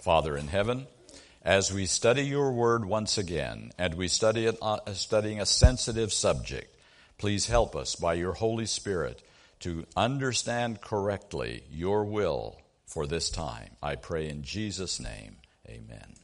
Father in heaven, as we study your word once again, and we study it studying a sensitive subject, please help us by your Holy Spirit to understand correctly your will for this time. I pray in Jesus' name, amen.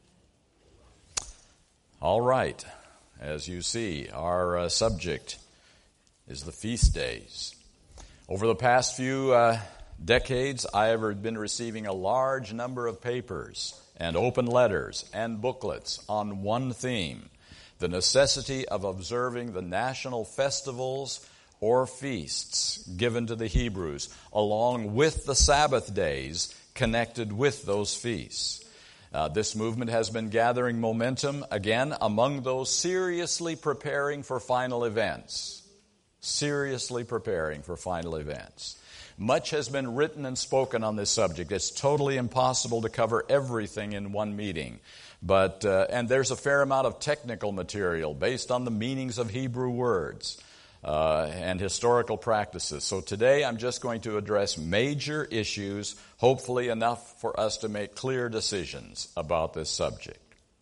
All right, as you see, our subject is the feast days. Over the past few decades, I have been receiving a large number of papers and open letters and booklets on one theme, the necessity of observing the national festivals or feasts given to the Hebrews, along with the Sabbath days connected with those feasts. This movement has been gathering momentum again among those seriously preparing for final events. Seriously preparing for final events. Much has been written and spoken on this subject. It's totally impossible to cover everything in one meeting. But and there's a fair amount of technical material based on the meanings of Hebrew words and historical practices. So today I'm just going to address major issues, hopefully enough for us to make clear decisions about this subject.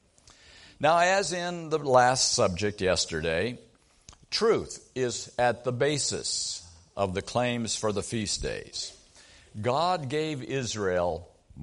Now, as in the last subject yesterday, truth is at the basis of the claims for the feast days. God gave Israel a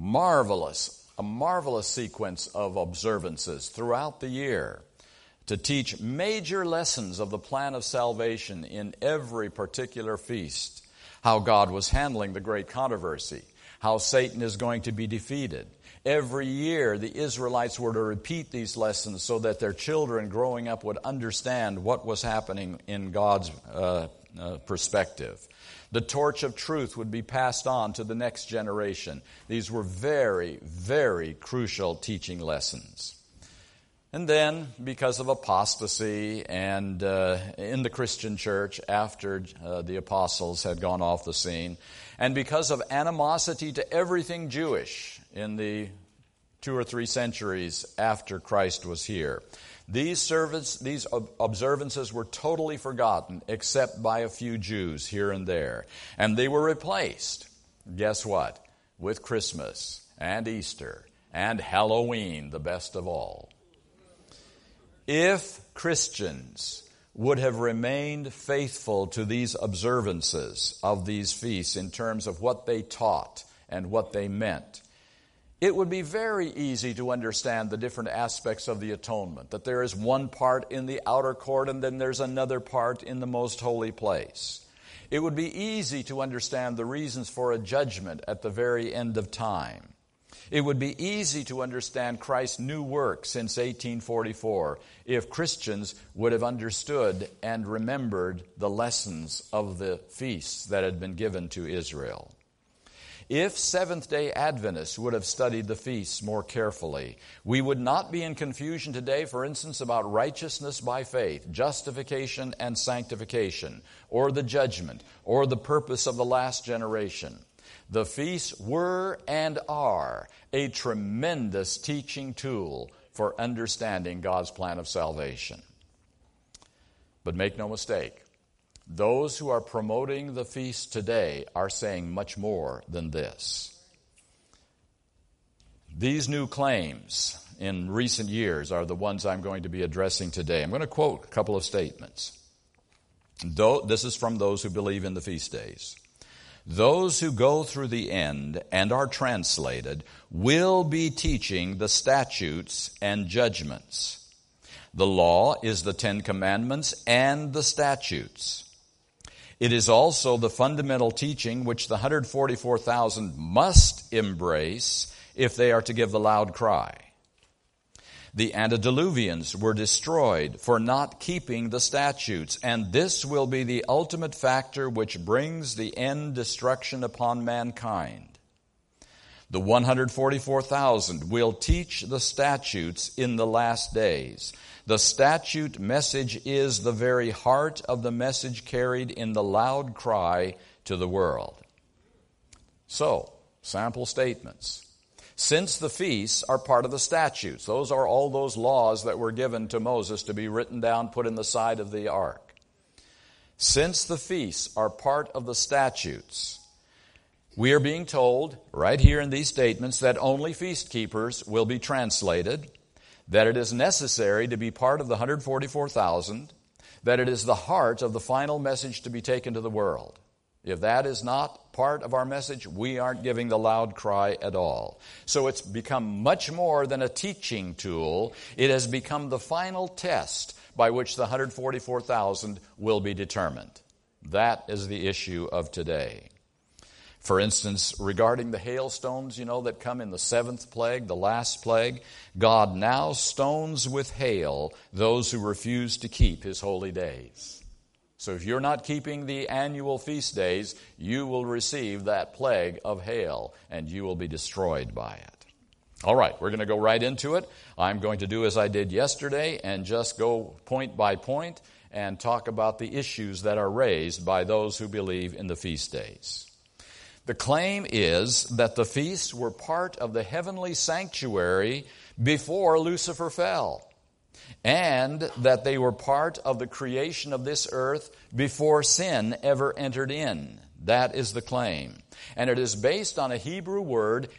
marvelous sequence of observances throughout the year to teach major lessons of the plan of salvation in every particular feast, how God was handling the great controversy, how Satan is going to be defeated. Every year, the Israelites were to repeat these lessons so that their children growing up would understand what was happening in God's perspective. The torch of truth would be passed on to the next generation. These were very, very crucial teaching lessons. And then, because of apostasy and in the Christian church after the apostles had gone off the scene, and because of animosity to everything Jewish in the 2 or 3 centuries after Christ was here, these observances were totally forgotten except by a few Jews here and there. And they were replaced, guess what, with Christmas and Easter and Halloween, the best of all. If Christians would have remained faithful to these observances of these feasts in terms of what they taught and what they meant, it would be very easy to understand the different aspects of the atonement, that there is one part in the outer court and then there's another part in the most holy place. It would be easy to understand the reasons for a judgment at the very end of time. It would be easy to understand Christ's new work since 1844 if Christians would have understood and remembered the lessons of the feasts that had been given to Israel. If Seventh-day Adventists would have studied the feasts more carefully, we would not be in confusion today, for instance, about righteousness by faith, justification and sanctification, or the judgment, or the purpose of the last generation. The feasts were and are a tremendous teaching tool for understanding God's plan of salvation. But make no mistake, those who are promoting the feast today are saying much more than this. These new claims in recent years are the ones I'm going to be addressing today. I'm going to quote a couple of statements. This is from those who believe in the feast days. Those who go through the end and are translated will be teaching the statutes and judgments. The law is the 10 Commandments and the statutes. It is also the fundamental teaching which the 144,000 must embrace if they are to give the loud cry. The antediluvians were destroyed for not keeping the statutes, and this will be the ultimate factor which brings the end destruction upon mankind. The 144,000 will teach the statutes in the last days. The statute message is the very heart of the message carried in the loud cry to the world. So, sample statements. Since the feasts are part of the statutes, those are all those laws that were given to Moses to be written down, put in the side of the ark. Since the feasts are part of the statutes, We are being told right here in these statements that only feast keepers will be translated, that it is necessary to be part of the 144,000, that it is the heart of the final message to be taken to the world. If that is not part of our message, we aren't giving the loud cry at all. So it's become much more than a teaching tool. It has become the final test by which the 144,000 will be determined. That is the issue of today. For instance, regarding the hailstones, that come in the seventh plague, the last plague, God now stones with hail those who refuse to keep His holy days. So if you're not keeping the annual feast days, you will receive that plague of hail, and you will be destroyed by it. All right, we're going to go right into it. I'm going to do as I did yesterday and just go point by point and talk about the issues that are raised by those who believe in the feast days. The claim is that the feasts were part of the heavenly sanctuary before Lucifer fell, and that they were part of the creation of this earth before sin ever entered in. That is the claim. And it is based on a Hebrew word,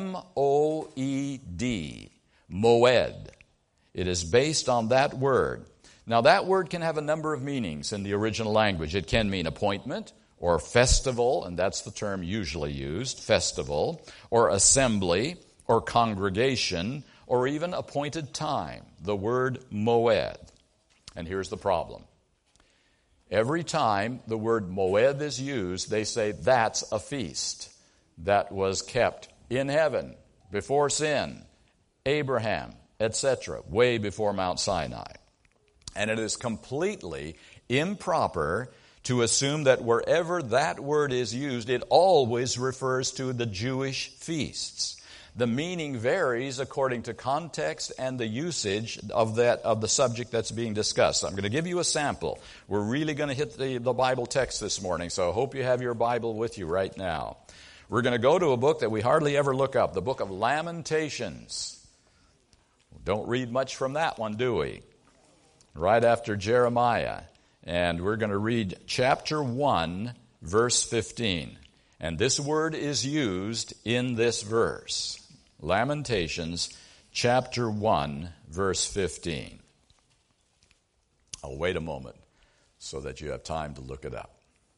M-O-E-D, moed. It is based on that word. Now that word can have a number of meanings in the original language. It can mean appointment, or festival, and that's the term usually used, festival, or assembly, or congregation, or even appointed time, the word moed. And here's the problem. Every time the word moed is used, they say that's a feast that was kept in heaven, before sin, Abraham, etc., way before Mount Sinai. And it is completely improper to assume that wherever that word is used, it always refers to the Jewish feasts. The meaning varies according to context and the usage of the subject that's being discussed. I'm going to give you a sample. We're really going to hit the Bible text this morning, so I hope you have your Bible with you right now. We're going to go to a book that we hardly ever look up, the book of Lamentations. Don't read much from that one, do we? Right after Jeremiah. And we're going to read chapter 1, verse 15. And this word is used in this verse. Lamentations, chapter 1, verse 15. I'll wait a moment so that you have time to look it up.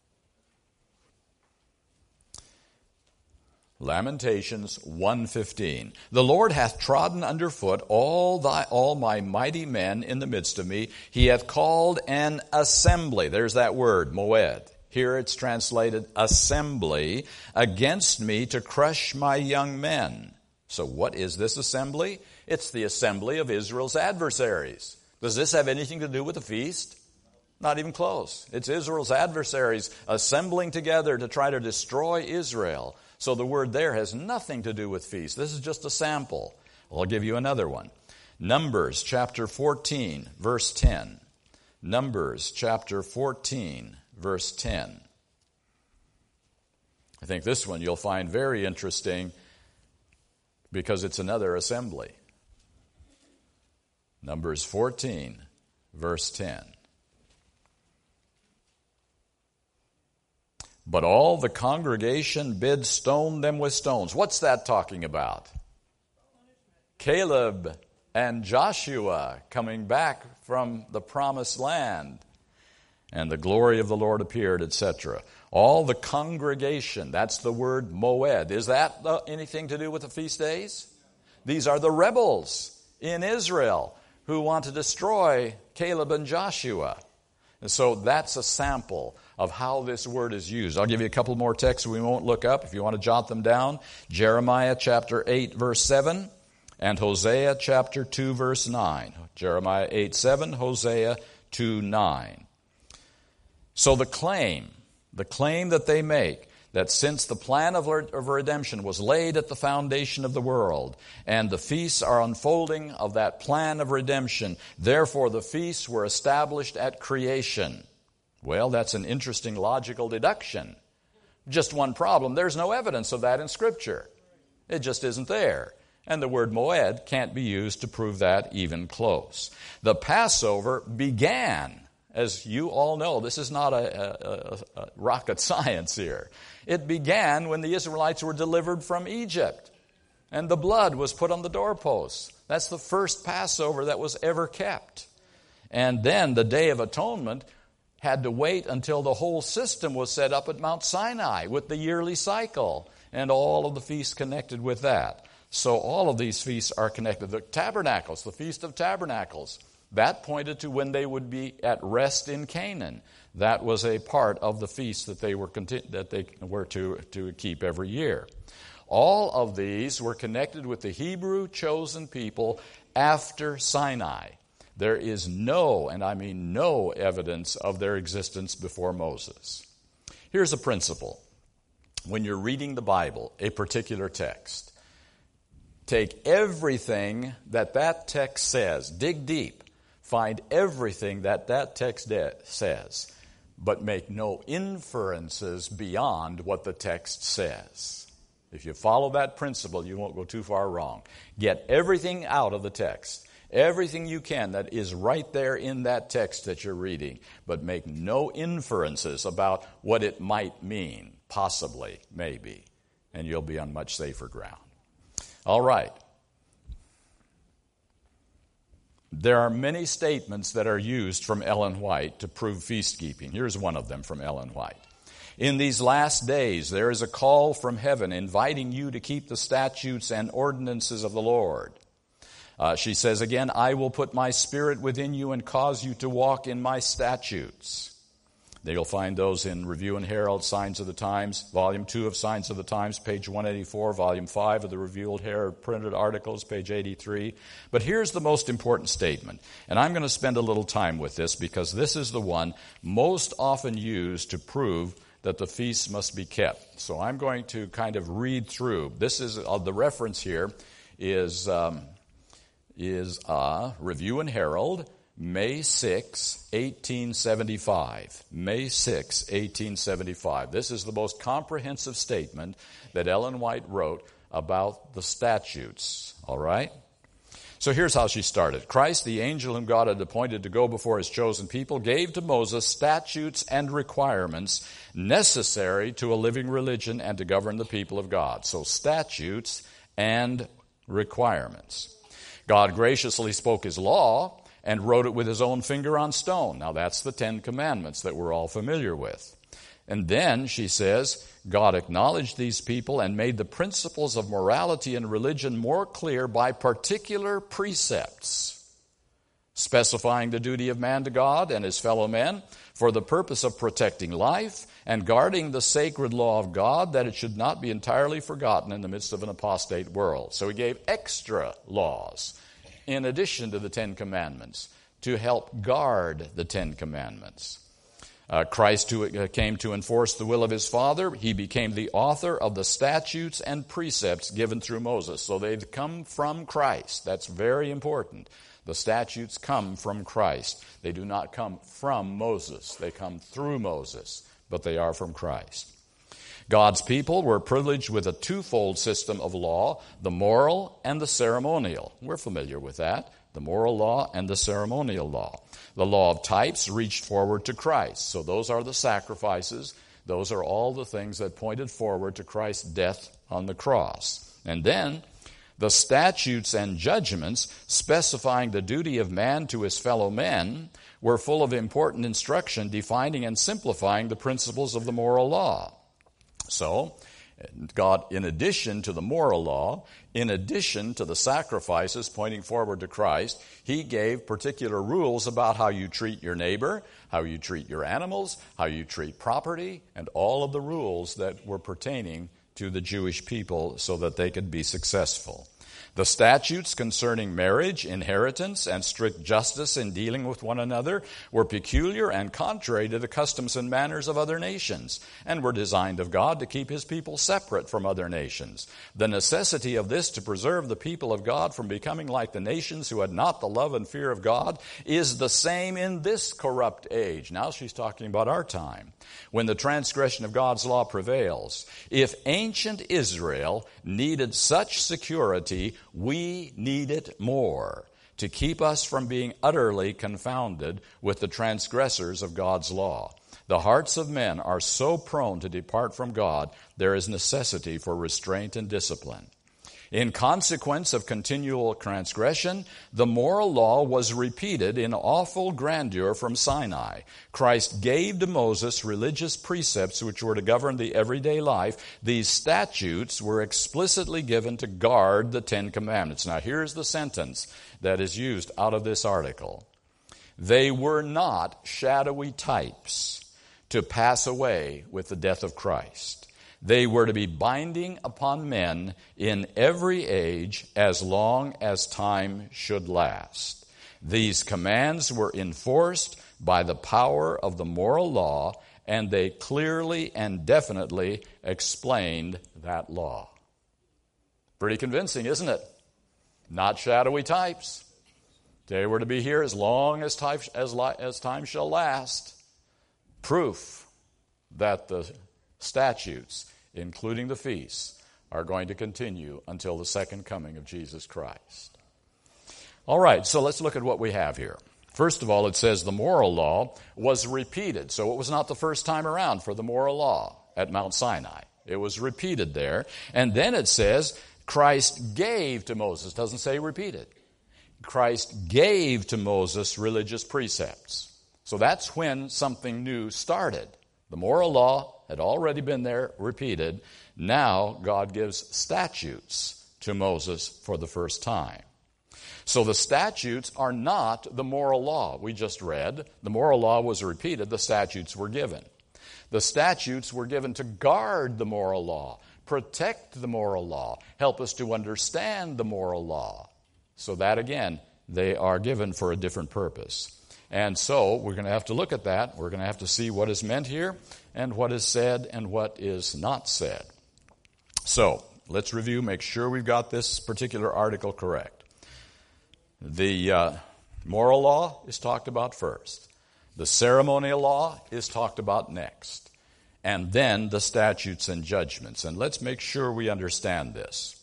Lamentations 1:15. The Lord hath trodden under foot all my mighty men in the midst of me. He hath called an assembly. There's that word, moed. Here it's translated assembly against me to crush my young men. So what is this assembly? It's the assembly of Israel's adversaries. Does this have anything to do with the feast? Not even close. It's Israel's adversaries assembling together to try to destroy Israel. So the word there has nothing to do with feast. This is just a sample. I'll give you another one. Numbers chapter 14, verse 10. Numbers chapter 14, verse 10. I think this one you'll find very interesting because it's another assembly. Numbers 14, verse 10. But all the congregation bid stone them with stones. What's that talking about? Caleb and Joshua coming back from the promised land. And the glory of the Lord appeared, etc. All the congregation, that's the word moed. Is that anything to do with the feast days? These are the rebels in Israel who want to destroy Caleb and Joshua. And so that's a sample of how this word is used. I'll give you a couple more texts we won't look up if you want to jot them down. Jeremiah chapter 8, verse 7, and Hosea chapter 2, verse 9. Jeremiah 8, 7, Hosea 2, 9. So the claim that they make, that since the plan of redemption was laid at the foundation of the world, and the feasts are unfolding of that plan of redemption, therefore the feasts were established at creation. Well, that's an interesting logical deduction. Just one problem, there's no evidence of that in Scripture. It just isn't there. And the word moed can't be used to prove that even close. The Passover began as you all know, this is not a rocket science here. It began when the Israelites were delivered from Egypt, and the blood was put on the doorposts. That's the first Passover that was ever kept. And then the Day of Atonement had to wait until the whole system was set up at Mount Sinai with the yearly cycle and all of the feasts connected with that. So all of these feasts are connected. The Tabernacles, the Feast of Tabernacles, that pointed to when they would be at rest in Canaan. That was a part of the feast that they were to keep every year. All of these were connected with the Hebrew chosen people after Sinai. There is no, and I mean no, evidence of their existence before Moses. Here's a principle. When you're reading the Bible, a particular text, take everything that text says, dig deep, find everything that text says, but make no inferences beyond what the text says. If you follow that principle, you won't go too far wrong. Get everything out of the text. Everything you can that is right there in that text that you're reading, but make no inferences about what it might mean, possibly, maybe, and you'll be on much safer ground. All right. There are many statements that are used from Ellen White to prove feast-keeping. Here's one of them from Ellen White. In these last days, there is a call from heaven inviting you to keep the statutes and ordinances of the Lord. She says again, I will put my spirit within you and cause you to walk in my statutes. You'll find those in Review and Herald, Signs of the Times, Volume 2 of Signs of the Times, page 184, Volume 5 of the Review and Herald printed articles, page 83. But here's the most important statement, and I'm going to spend a little time with this because this is the one most often used to prove that the feasts must be kept. So I'm going to kind of read through. This is the reference here is Review and Herald, May 6, 1875. May 6, 1875. This is the most comprehensive statement that Ellen White wrote about the statutes. All right? So here's how she started. Christ, the angel whom God had appointed to go before his chosen people, gave to Moses statutes and requirements necessary to a living religion and to govern the people of God. So statutes and requirements. God graciously spoke his law and wrote it with his own finger on stone. Now that's the 10 Commandments that we're all familiar with. And then, she says, God acknowledged these people and made the principles of morality and religion more clear by particular precepts, specifying the duty of man to God and his fellow men for the purpose of protecting life and guarding the sacred law of God, that it should not be entirely forgotten in the midst of an apostate world. So he gave extra laws in addition to the 10 Commandments to help guard the 10 Commandments. Christ, who came to enforce the will of his Father, he became the author of the statutes and precepts given through Moses. So they've come from Christ. That's very important. The statutes come from Christ. They do not come from Moses. They come through Moses, but they are from Christ. God's people were privileged with a twofold system of law, the moral and the ceremonial. We're familiar with that, the moral law and the ceremonial law. The law of types reached forward to Christ. So those are the sacrifices. Those are all the things that pointed forward to Christ's death on the cross. And then the statutes and judgments specifying the duty of man to his fellow men were full of important instruction defining and simplifying the principles of the moral law. So, God, in addition to the moral law, in addition to the sacrifices pointing forward to Christ, he gave particular rules about how you treat your neighbor, how you treat your animals, how you treat property, and all of the rules that were pertaining to the Jewish people so that they could be successful. The statutes concerning marriage, inheritance, and strict justice in dealing with one another were peculiar and contrary to the customs and manners of other nations, and were designed of God to keep his people separate from other nations. The necessity of this to preserve the people of God from becoming like the nations who had not the love and fear of God is the same in this corrupt age. Now she's talking about our time, when the transgression of God's law prevails. If ancient Israel needed such security, we need it more. to keep us from being utterly confounded with the transgressors of God's law. The hearts of men are so prone to depart from God, there is necessity for restraint and discipline. In consequence of continual transgression, the moral law was repeated in awful grandeur from Sinai. Christ gave to Moses religious precepts which were to govern the everyday life. These statutes were explicitly given to guard the Ten Commandments. Now here's the sentence that is used out of this article. They were not shadowy types to pass away with the death of Christ. They were to be binding upon men in every age as long as time should last. These commands were enforced by the power of the moral law, and they clearly and definitely explained that law. Pretty convincing, isn't it? Not shadowy types. They were to be here as long as time shall last. Proof that the statutes, including the feasts, are going to continue until the second coming of Jesus Christ. All right, so let's look at what we have here. First of all, it says the moral law was repeated. So it was not the first time around for the moral law at Mount Sinai. It was repeated there. And then it says Christ gave to Moses. It doesn't say repeated. Christ gave to Moses religious precepts. So that's when something new started. The moral law had already been there, repeated. Now God gives statutes to Moses for the first time. So the statutes are not the moral law we just read. The moral law was repeated. The statutes were given. The statutes were given to guard the moral law, protect the moral law, help us to understand the moral law. So that, again, they are given for a different purpose. And so we're going to have to look at that. We're going to have to see what is meant here and what is said and what is not said. So let's review, make sure we've got this particular article correct. The moral law is talked about first. The ceremonial law is talked about next. And then the statutes and judgments. And let's make sure we understand this.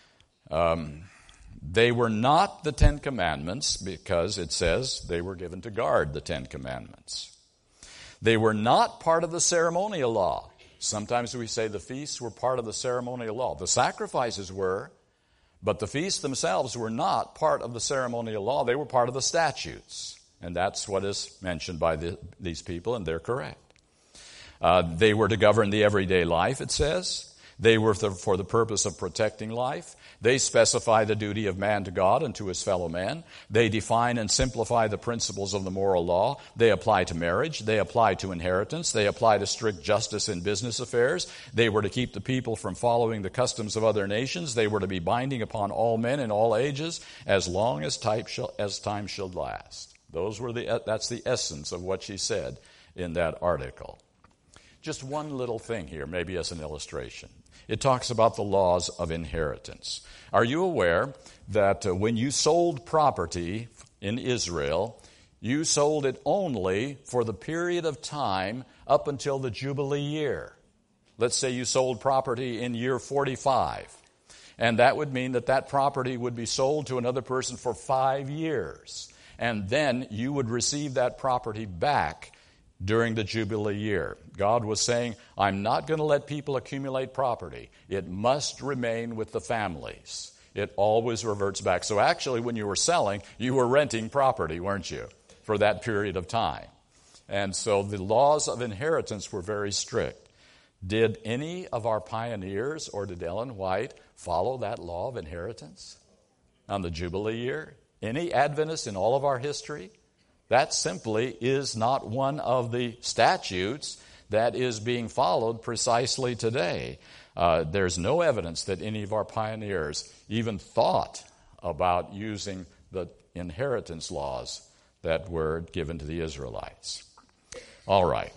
They were not the Ten Commandments because it says they were given to guard the Ten Commandments. They were not part of the ceremonial law. Sometimes we say the feasts were part of the ceremonial law. The sacrifices were, but the feasts themselves were not part of the ceremonial law. They were part of the statutes. And that's what is mentioned by these people, and they're correct. They were to govern the everyday life, it says. They were for the purpose of protecting life. They specify the duty of man to God and to his fellow man. They define and simplify the principles of the moral law. They apply to marriage. They apply to inheritance. They apply to strict justice in business affairs. They were to keep the people from following the customs of other nations. They were to be binding upon all men in all ages as long as time should last. That's the essence of what she said in that article. Just one little thing here, maybe as an illustration. It talks about the laws of inheritance. Are you aware that when you sold property in Israel, you sold it only for the period of time up until the Jubilee year? Let's say you sold property in year 45, and that would mean that property would be sold to another person for 5 years, and then you would receive that property back during the Jubilee year. God was saying, I'm not going to let people accumulate property. It must remain with the families. It always reverts back. So actually, when you were selling, you were renting property, weren't you, for that period of time? And so the laws of inheritance were very strict. Did any of our pioneers, or did Ellen White, follow that law of inheritance on the Jubilee year? Any Adventists in all of our history? That simply is not one of the statutes that is being followed precisely today. There's no evidence that any of our pioneers even thought about using the inheritance laws that were given to the Israelites. All right.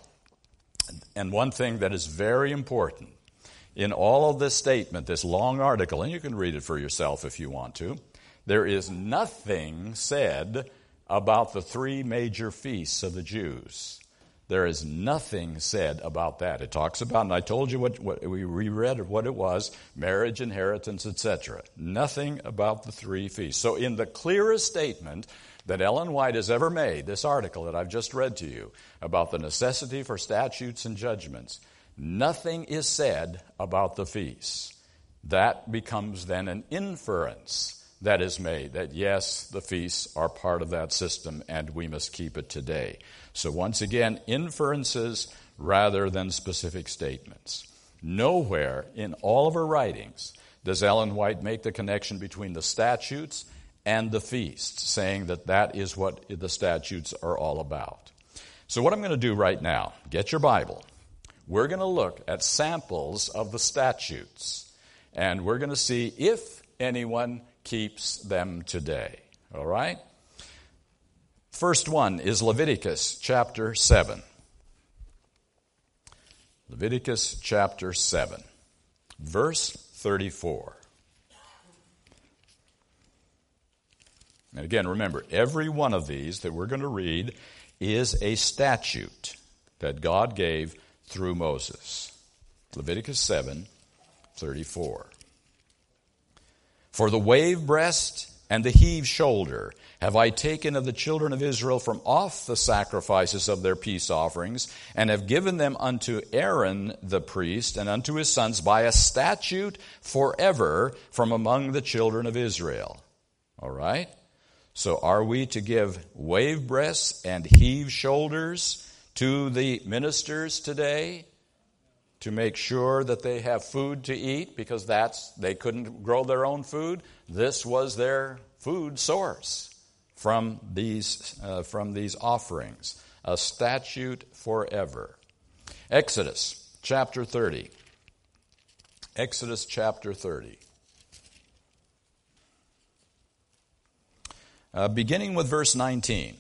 And one thing that is very important in all of this statement, this long article, and you can read it for yourself if you want to, there is nothing said about the 3 major feasts of the Jews. There is nothing said about that. It talks about, and I told you what we reread of what it was, marriage, inheritance, etc. Nothing about the three feasts. So in the clearest statement that Ellen White has ever made, this article that I've just read to you about the necessity for statutes and judgments, nothing is said about the feasts. That becomes then an inference that is made, that yes, the feasts are part of that system and we must keep it today. So once again, inferences rather than specific statements. Nowhere in all of her writings does Ellen White make the connection between the statutes and the feasts, saying that that is what the statutes are all about. So what I'm going to do right now, get your Bible. We're going to look at samples of the statutes, and we're going to see if anyone keeps them today. All right? First one is Leviticus chapter 7. Leviticus chapter 7, verse 34. And again, remember, every one of these that we're going to read is a statute that God gave through Moses. Leviticus 7, 34. For the wave breast and the heave shoulder have I taken of the children of Israel from off the sacrifices of their peace offerings, and have given them unto Aaron the priest and unto his sons by a statute forever from among the children of Israel. All right? So are we to give wave breasts and heave shoulders to the ministers today to make sure that they have food to eat, because they couldn't grow their own food? This was their food source from these offerings. A statute forever. Exodus chapter 30. Exodus chapter 30. Beginning with verse 19.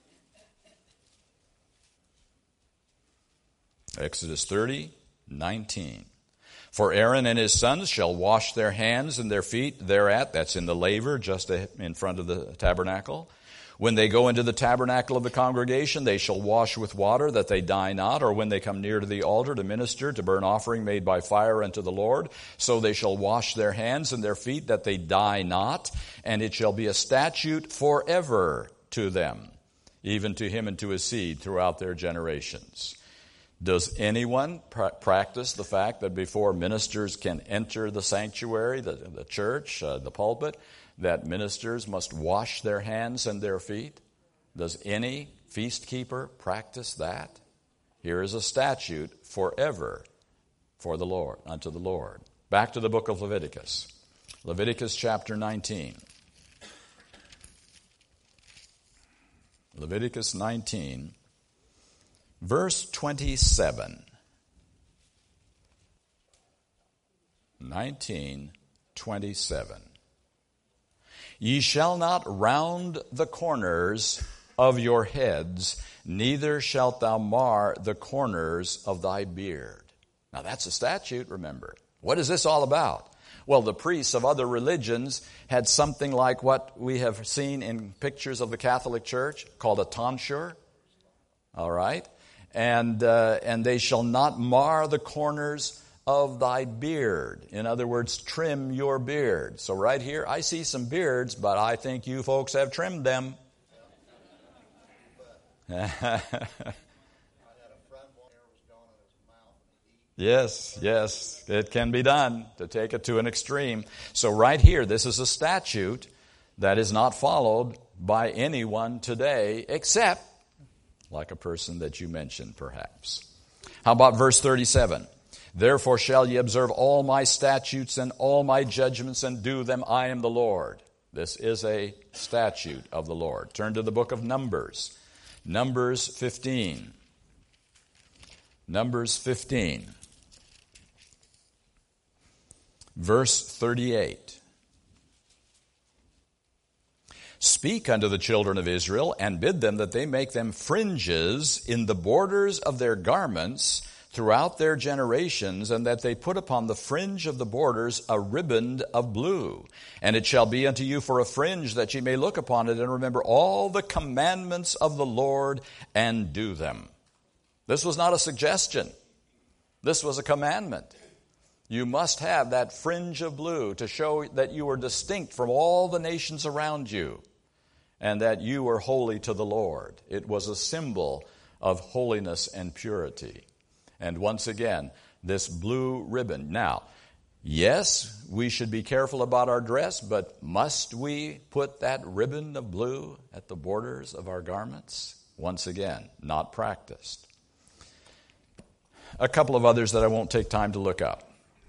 Exodus 30, 19. For Aaron and his sons shall wash their hands and their feet thereat, that's in the laver just in front of the tabernacle. When they go into the tabernacle of the congregation, they shall wash with water that they die not, or when they come near to the altar to minister, to burn offering made by fire unto the Lord, so they shall wash their hands and their feet that they die not, and it shall be a statute forever to them, even to him and to his seed throughout their generations. Does anyone practice the fact that before ministers can enter the sanctuary, the church, the pulpit, that ministers must wash their hands and their feet? Does any feast keeper practice that? Here is a statute forever for the Lord, unto the Lord. Back to the book of Leviticus. Leviticus chapter 19. Leviticus 19. Verse 27. 19:27. Ye shall not round the corners of your heads, neither shalt thou mar the corners of thy beard. Now that's a statute, remember. What is this all about? Well, the priests of other religions had something like what we have seen in pictures of the Catholic Church, called a tonsure. All right? And they shall not mar the corners of thy beard. In other words, trim your beard. So right here, I see some beards, but I think you folks have trimmed them. Yes, it can be done, to take it to an extreme. So right here, this is a statute that is not followed by anyone today, except like a person that you mentioned, perhaps. How about verse 37? Therefore shall ye observe all my statutes and all my judgments and do them. I am the Lord. This is a statute of the Lord. Turn to the book of Numbers. Numbers 15. Numbers 15. Verse 38. Speak unto the children of Israel, and bid them that they make them fringes in the borders of their garments throughout their generations, and that they put upon the fringe of the borders a riband of blue. And it shall be unto you for a fringe, that ye may look upon it, and remember all the commandments of the Lord, and do them. This was not a suggestion. This was a commandment. You must have that fringe of blue to show that you were distinct from all the nations around you and that you were holy to the Lord. It was a symbol of holiness and purity. And once again, this blue ribbon. Now, yes, we should be careful about our dress, but must we put that ribbon of blue at the borders of our garments? Once again, not practiced. A couple of others that I won't take time to look up.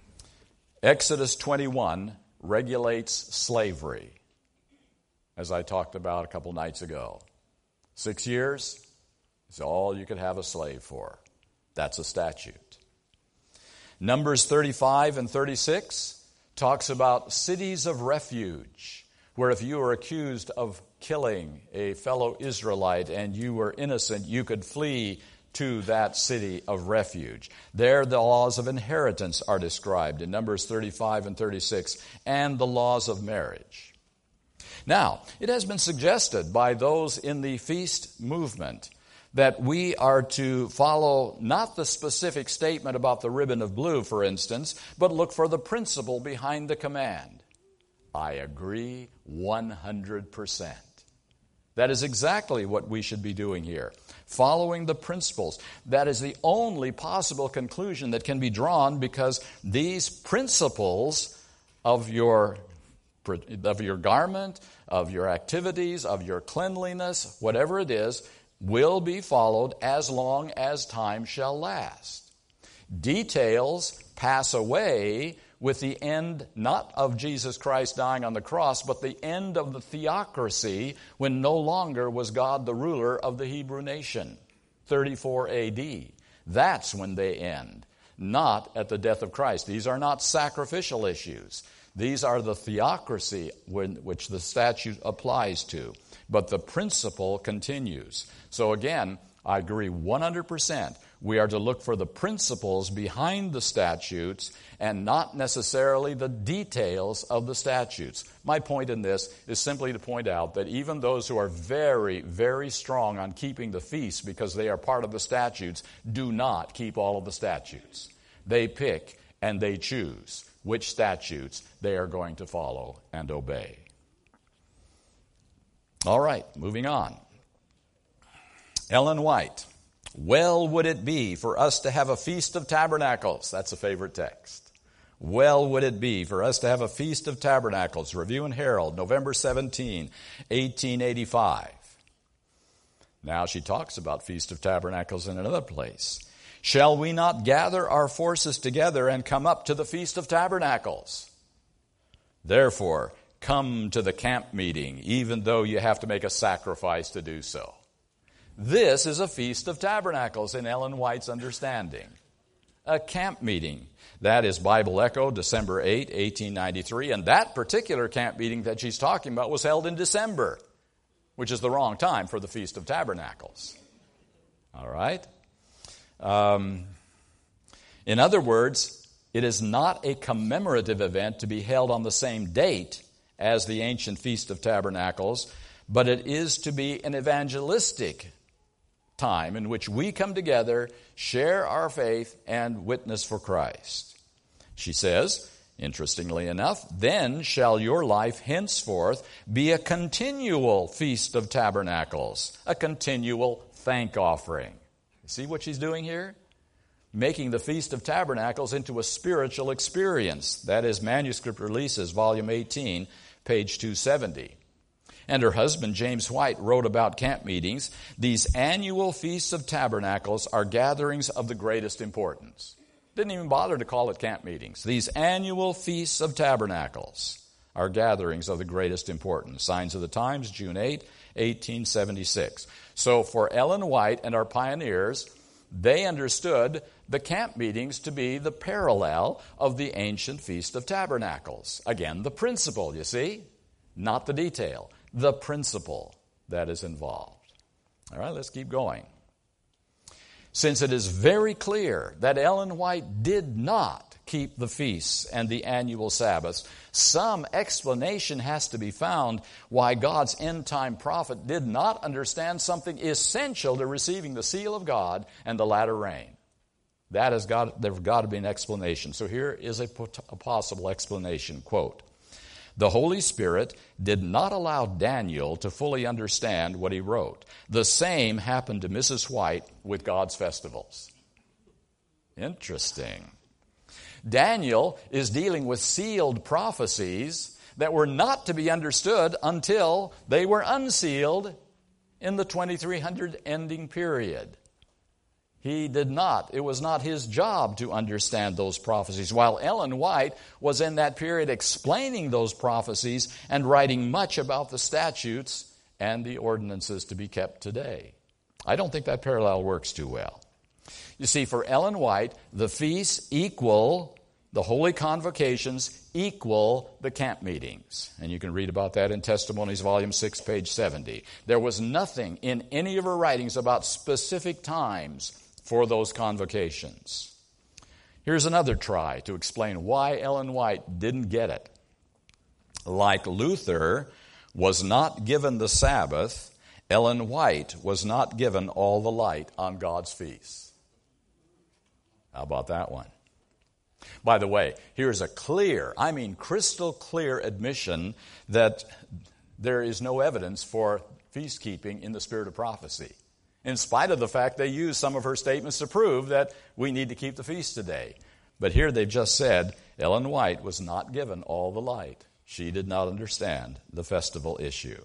Exodus 21 regulates slavery, as I talked about a couple nights ago. 6 years is all you could have a slave for. That's a statute. Numbers 35 and 36 talks about cities of refuge, where if you were accused of killing a fellow Israelite and you were innocent, you could flee to that city of refuge. There the laws of inheritance are described in Numbers 35 and 36, and the laws of marriage. Now, it has been suggested by those in the feast movement that we are to follow not the specific statement about the ribbon of blue, for instance, but look for the principle behind the command. I agree 100%. That is exactly what we should be doing here. Following the principles. That is the only possible conclusion that can be drawn, because these principles of your garment, of your activities, of your cleanliness, whatever it is, will be followed as long as time shall last. Details pass away with the end not of Jesus Christ dying on the cross, but the end of the theocracy, when no longer was God the ruler of the Hebrew nation, 34 AD. That's when they end, not at the death of Christ. These are not sacrificial issues. These are the theocracy which the statute applies to. But the principle continues. So again, I agree 100%. We are to look for the principles behind the statutes and not necessarily the details of the statutes. My point in this is simply to point out that even those who are very, very strong on keeping the feasts because they are part of the statutes do not keep all of the statutes. They pick and they choose which statutes they are going to follow and obey. All right, moving on. Ellen White. Well would it be for us to have a Feast of Tabernacles. That's a favorite text. Well would it be for us to have a Feast of Tabernacles. Review and Herald, November 17, 1885. Now she talks about Feast of Tabernacles in another place. Shall we not gather our forces together and come up to the Feast of Tabernacles? Therefore, come to the camp meeting, even though you have to make a sacrifice to do so. This is a Feast of Tabernacles in Ellen White's understanding. A camp meeting. That is Bible Echo, December 8, 1893. And that particular camp meeting that she's talking about was held in December, which is the wrong time for the Feast of Tabernacles. All right? In other words, it is not a commemorative event to be held on the same date as the ancient Feast of Tabernacles, but it is to be an evangelistic time in which we come together, share our faith, and witness for Christ. She says, interestingly enough, then shall your life henceforth be a continual Feast of Tabernacles, a continual thank offering. See what she's doing here? Making the Feast of Tabernacles into a spiritual experience. That is Manuscript Releases, Volume 18, page 270. And her husband, James White, wrote about camp meetings. These annual Feasts of Tabernacles are gatherings of the greatest importance. Didn't even bother to call it camp meetings. These annual Feasts of Tabernacles are gatherings of the greatest importance. Signs of the Times, June 8, 1876. So for Ellen White and our pioneers, they understood the camp meetings to be the parallel of the ancient Feast of Tabernacles. Again, the principle, you see, not the detail. The principle that is involved. All right, let's keep going. since it is very clear that Ellen White did not keep the feasts and the annual Sabbaths, some explanation has to be found why God's end-time prophet did not understand something essential to receiving the seal of God and the latter rain. There's got to be an explanation. So here is a possible explanation. Quote, "The Holy Spirit did not allow Daniel to fully understand what he wrote. The same happened to Mrs. White with God's festivals." Interesting. Daniel is dealing with sealed prophecies that were not to be understood until they were unsealed in the 2300 ending period. He did not. It was not his job to understand those prophecies, while Ellen White was in that period explaining those prophecies and writing much about the statutes and the ordinances to be kept today. I don't think that parallel works too well. You see, for Ellen White, the feasts equal the holy convocations equal the camp meetings. And you can read about that in Testimonies, Volume 6, page 70. There was nothing in any of her writings about specific times for those convocations. Here's another try to explain why Ellen White didn't get it. Like Luther was not given the Sabbath, Ellen White was not given all the light on God's feasts. How about that one? By the way, here's a clear, crystal clear admission that there is no evidence for feast keeping in the spirit of prophecy, in spite of the fact they use some of her statements to prove that we need to keep the feast today. But here they've just said Ellen White was not given all the light. She did not understand the festival issue.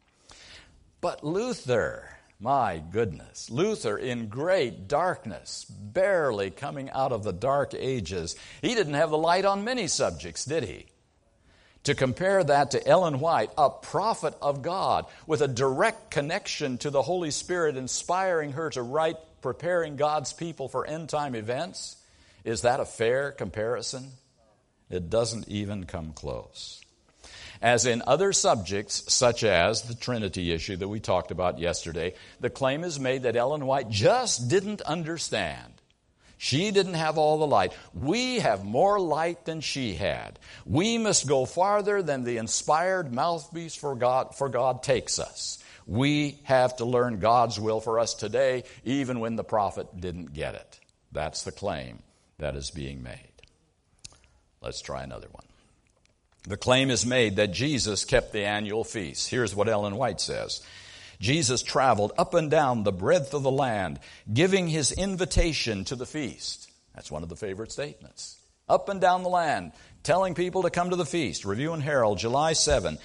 But Luther, my goodness, Luther in great darkness, barely coming out of the dark ages, he didn't have the light on many subjects, did he? To compare that to Ellen White, a prophet of God with a direct connection to the Holy Spirit inspiring her to write, preparing God's people for end-time events, is that a fair comparison? It doesn't even come close. As in other subjects, such as the Trinity issue that we talked about yesterday, the claim is made that Ellen White just didn't understand. She didn't have all the light. We have more light than she had. We must go farther than the inspired mouthpiece for God takes us. We have to learn God's will for us today, even when the prophet didn't get it. That's the claim that is being made. Let's try another one. The claim is made that Jesus kept the annual feast. Here's what Ellen White says. Jesus traveled up and down the breadth of the land, giving his invitation to the feast. That's one of the favorite statements. Up and down the land, telling people to come to the feast. Review and Herald, July 7,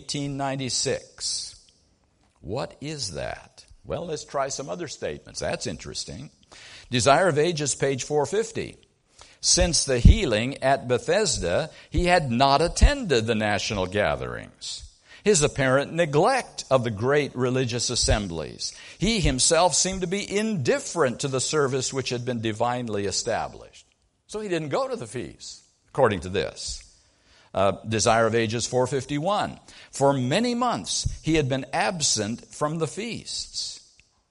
1896. What is that? Well, let's try some other statements. That's interesting. Desire of Ages, page 450. Since the healing at Bethesda, he had not attended the national gatherings. His apparent neglect of the great religious assemblies. He himself seemed to be indifferent to the service which had been divinely established. So he didn't go to the feast, according to this. Desire of Ages 451. For many months he had been absent from the feasts.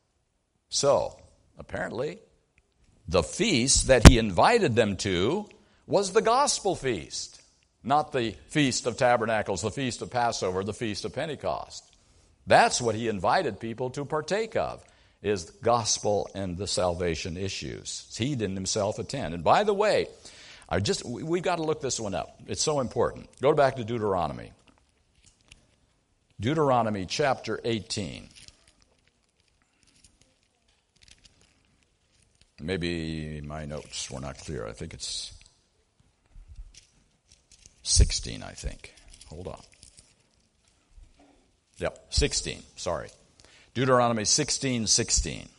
So, apparently, the feast that he invited them to was the gospel feast. Not the Feast of Tabernacles, the Feast of Passover, the Feast of Pentecost. That's what he invited people to partake of, is the gospel and the salvation issues. He didn't himself attend. And by the way, we've got to look this one up. It's so important. Go back to Deuteronomy. Deuteronomy chapter 18. Maybe my notes were not clear. I think it's 16, I think. Hold on. Yep, 16, sorry. Deuteronomy 16:16.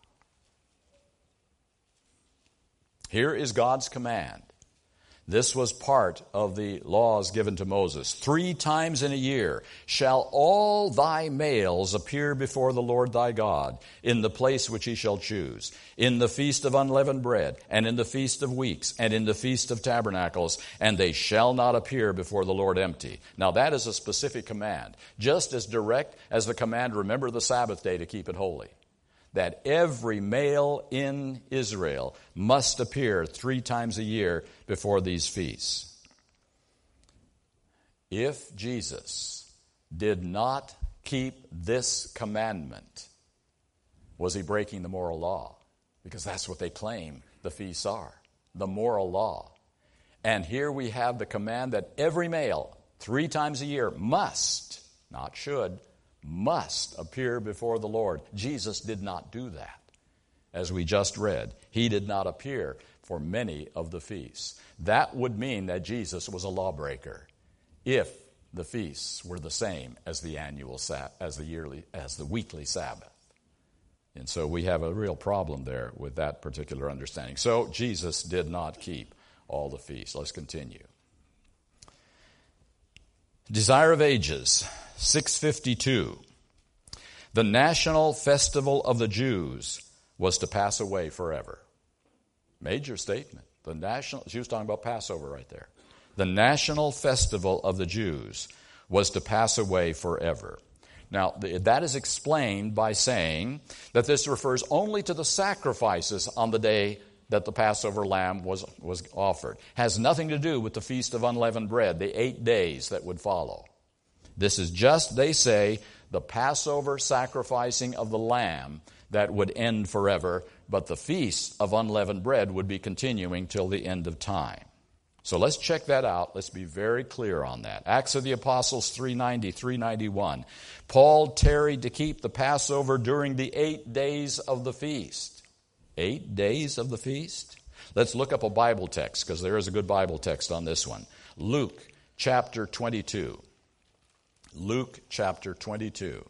Here is God's command. This was part of the laws given to Moses. 3 times in a year shall all thy males appear before the Lord thy God in the place which he shall choose, in the feast of unleavened bread, and in the feast of weeks, and in the feast of tabernacles, and they shall not appear before the Lord empty. Now that is a specific command, just as direct as the command, remember the Sabbath day to keep it holy. that every male in Israel must appear 3 times a year before these feasts. If Jesus did not keep this commandment, was he breaking the moral law? Because that's what they claim the feasts are, the moral law. And here we have the command that every male 3 times a year must, not should, must appear before the Lord. Jesus did not do that. As we just read, he did not appear for many of the feasts. That would mean that Jesus was a lawbreaker if the feasts were the same as the weekly Sabbath. And so we have a real problem there with that particular understanding. So Jesus did not keep all the feasts. Let's continue. Desire of Ages, 652. The national festival of the Jews was to pass away forever. Major statement. She was talking about Passover right there. The national festival of the Jews was to pass away forever. Now, that is explained by saying that this refers only to the sacrifices on the day that the Passover lamb was offered. Has nothing to do with the Feast of Unleavened Bread, the 8 days that would follow. This is just, they say, the Passover sacrificing of the lamb that would end forever, but the Feast of Unleavened Bread would be continuing till the end of time. So let's check that out. Let's be very clear on that. Acts of the Apostles 390, 391. Paul tarried to keep the Passover during the 8 days of the feast. 8 days of the feast? Let's look up a Bible text, because there is a good Bible text on this one. Luke chapter 22. Luke chapter 22.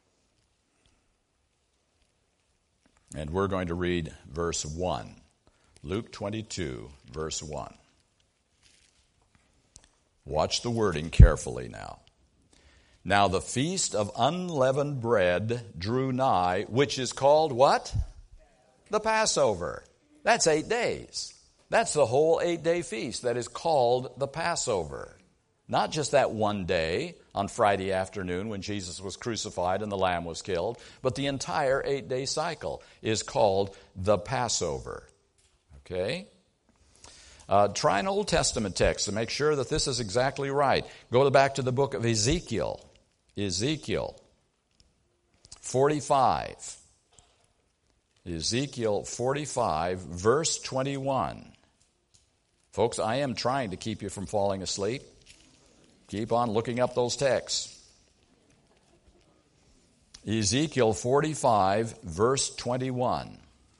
And we're going to read verse 1. Luke 22, verse 1. Watch the wording carefully now. Now the feast of unleavened bread drew nigh, which is called what? The Passover. That's 8 days. That's the whole 8-day feast that is called the Passover. Not just that one day on Friday afternoon when Jesus was crucified and the lamb was killed, but the entire 8-day cycle is called the Passover. Okay? Try an Old Testament text to make sure that this is exactly right. Go back to the book of Ezekiel. Ezekiel 45. Ezekiel 45, verse 21. Folks, I am trying to keep you from falling asleep. Keep on looking up those texts. Ezekiel 45, verse 21.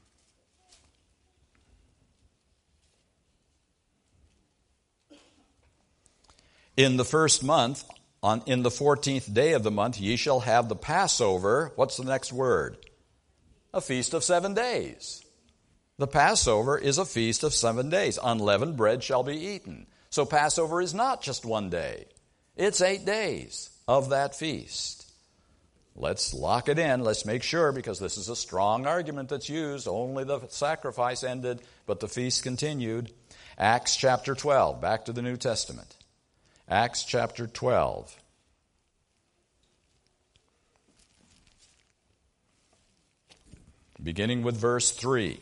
In the first month, in the 14th day of the month, ye shall have the Passover. What's the next word? A feast of 7 days. The Passover is a feast of 7 days. Unleavened bread shall be eaten. So Passover is not just 1 day. It's 8 days of that feast. Let's lock it in. Let's make sure, because this is a strong argument that's used. Only the sacrifice ended, but the feast continued. Acts chapter 12, back to the New Testament. Acts chapter 12. Beginning with verse 3.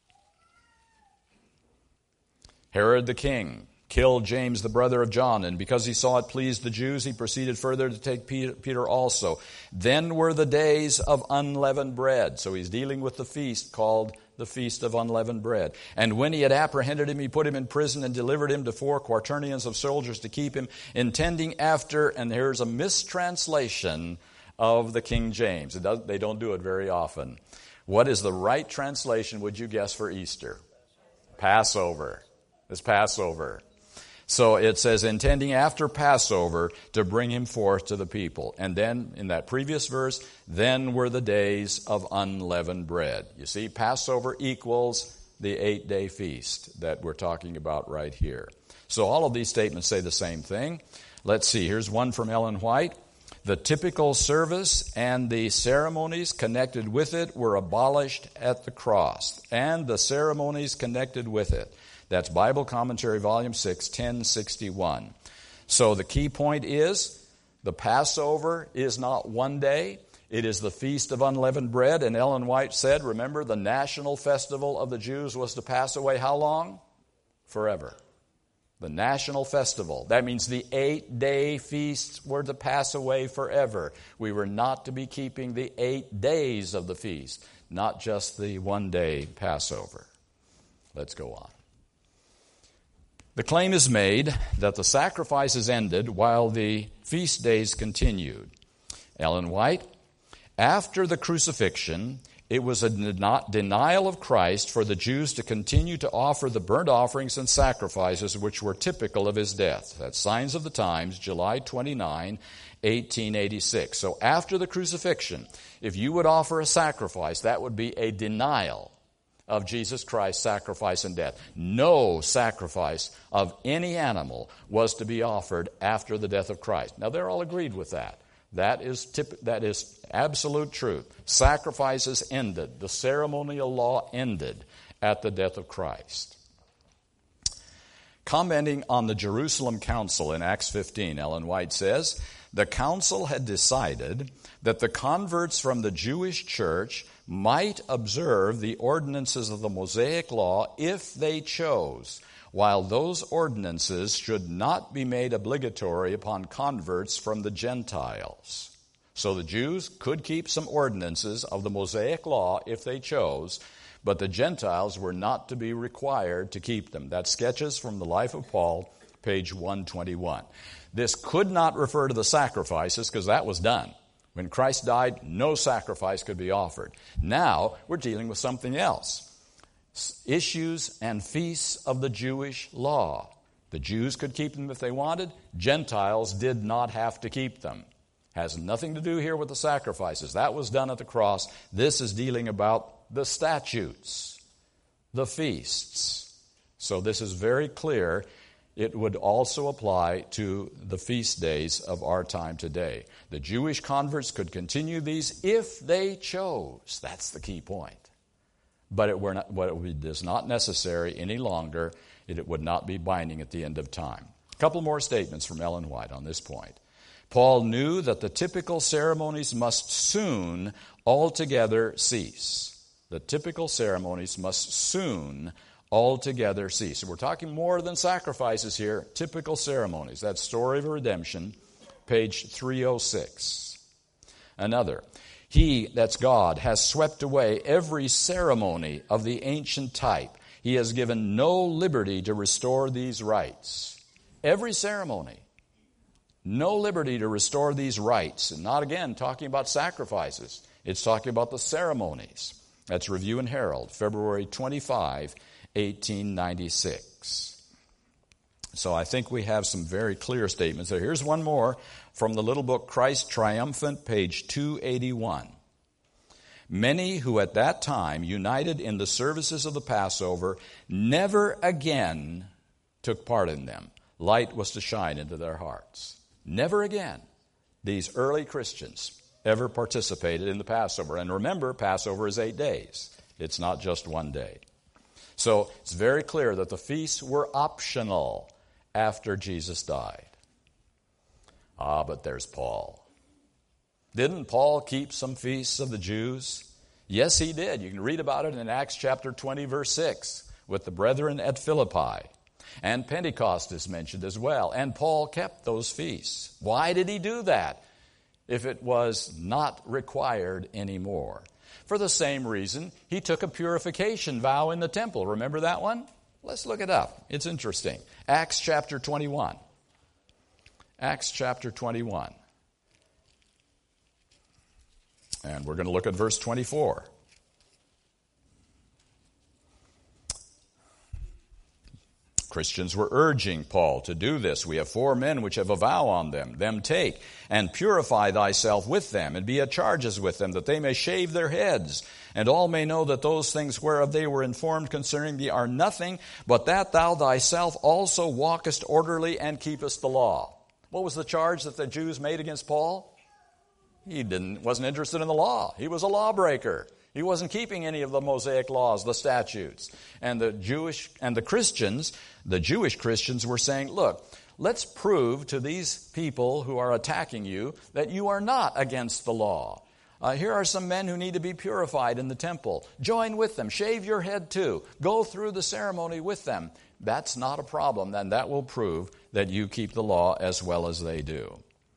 Herod the king killed James, the brother of John, and because he saw it pleased the Jews, he proceeded further to take Peter also. Then were the days of unleavened bread. So he's dealing with the feast called the Feast of Unleavened Bread. And when he had apprehended him, he put him in prison and delivered him to 4 quaternions of soldiers to keep him, intending after, and here's a mistranslation of the King James. They don't do it very often. What is the right translation, would you guess, for Easter? Passover. It's Passover. So it says, intending after Passover to bring him forth to the people. And then, in that previous verse, then were the days of unleavened bread. You see, Passover equals the 8-day feast that we're talking about right here. So all of these statements say the same thing. Let's see, here's one from Ellen White. The typical service and the ceremonies connected with it were abolished at the cross, and the ceremonies connected with it. That's Bible Commentary, Volume 6, 1061. So the key point is, the Passover is not 1 day. It is the Feast of Unleavened Bread, and Ellen White said, remember, the national festival of the Jews was to pass away how long? Forever. The national festival. That means the 8-day feasts were to pass away forever. We were not to be keeping the 8 days of the feast, not just the 1-day Passover. Let's go on. The claim is made that the sacrifices ended while the feast days continued. Ellen White, after the crucifixion, it was a denial of Christ for the Jews to continue to offer the burnt offerings and sacrifices which were typical of his death. That's Signs of the Times, July 29, 1886. So after the crucifixion, if you would offer a sacrifice, that would be a denial of Jesus Christ's sacrifice and death. No sacrifice of any animal was to be offered after the death of Christ. Now, they're all agreed with that. That is absolute truth. Sacrifices ended. The ceremonial law ended at the death of Christ. Commenting on the Jerusalem Council in Acts 15, Ellen White says, the council had decided that the converts from the Jewish church might observe the ordinances of the Mosaic law if they chose, while those ordinances should not be made obligatory upon converts from the Gentiles. So the Jews could keep some ordinances of the Mosaic law if they chose, but the Gentiles were not to be required to keep them. That's Sketches from the Life of Paul, page 121. This could not refer to the sacrifices because that was done. When Christ died, no sacrifice could be offered. Now we're dealing with something else. Issues and feasts of the Jewish law. The Jews could keep them if they wanted. Gentiles did not have to keep them. Has nothing to do here with the sacrifices. That was done at the cross. This is dealing about the statutes, the feasts. So this is very clear. It would also apply to the feast days of our time today. The Jewish converts could continue these if they chose. That's the key point. But it is not necessary any longer. It would not be binding at the end of time. A couple more statements from Ellen White on this point. Paul knew that the typical ceremonies must soon altogether cease. The typical ceremonies must soon altogether cease. So we're talking more than sacrifices here. Typical ceremonies. That's Story of Redemption, page 306. Another. He, that's God, has swept away every ceremony of the ancient type. He has given no liberty to restore these rites. Every ceremony. No liberty to restore these rites. And not again talking about sacrifices. It's talking about the ceremonies. That's Review and Herald, February 25, 1896. So I think we have some very clear statements there. Here's one more from the little book Christ Triumphant, page 281. Many who at that time united in the services of the Passover never again took part in them. Light was to shine into their hearts. Never again these early Christians ever participated in the Passover. And remember, Passover is 8 days. It's not just 1 day. So it's very clear that the feasts were optional after Jesus died. But there's Paul. Didn't Paul keep some feasts of the Jews? Yes, he did. You can read about it in Acts chapter 20, verse 6, with the brethren at Philippi. And Pentecost is mentioned as well. And Paul kept those feasts. Why did he do that if it was not required anymore? For the same reason, he took a purification vow in the temple. Remember that one? Let's look it up. It's interesting. Acts chapter 21. Acts chapter 21. And we're going to look at verse 24. Christians were urging Paul to do this. We have 4 men which have a vow on them. Them take, and purify thyself with them, and be at charges with them, that they may shave their heads, and all may know that those things whereof they were informed concerning thee are nothing, but that thou thyself also walkest orderly and keepest the law. What was the charge that the Jews made against Paul? He wasn't interested in the law. He was a lawbreaker. He wasn't keeping any of the Mosaic laws, the statutes. And the Jewish Christians were saying, look, let's prove to these people who are attacking you that you are not against the law. Here are some men who need to be purified in the temple. Join with them. Shave your head too. Go through the ceremony with them. That's not a problem. Then that will prove that you keep the law as well as they do.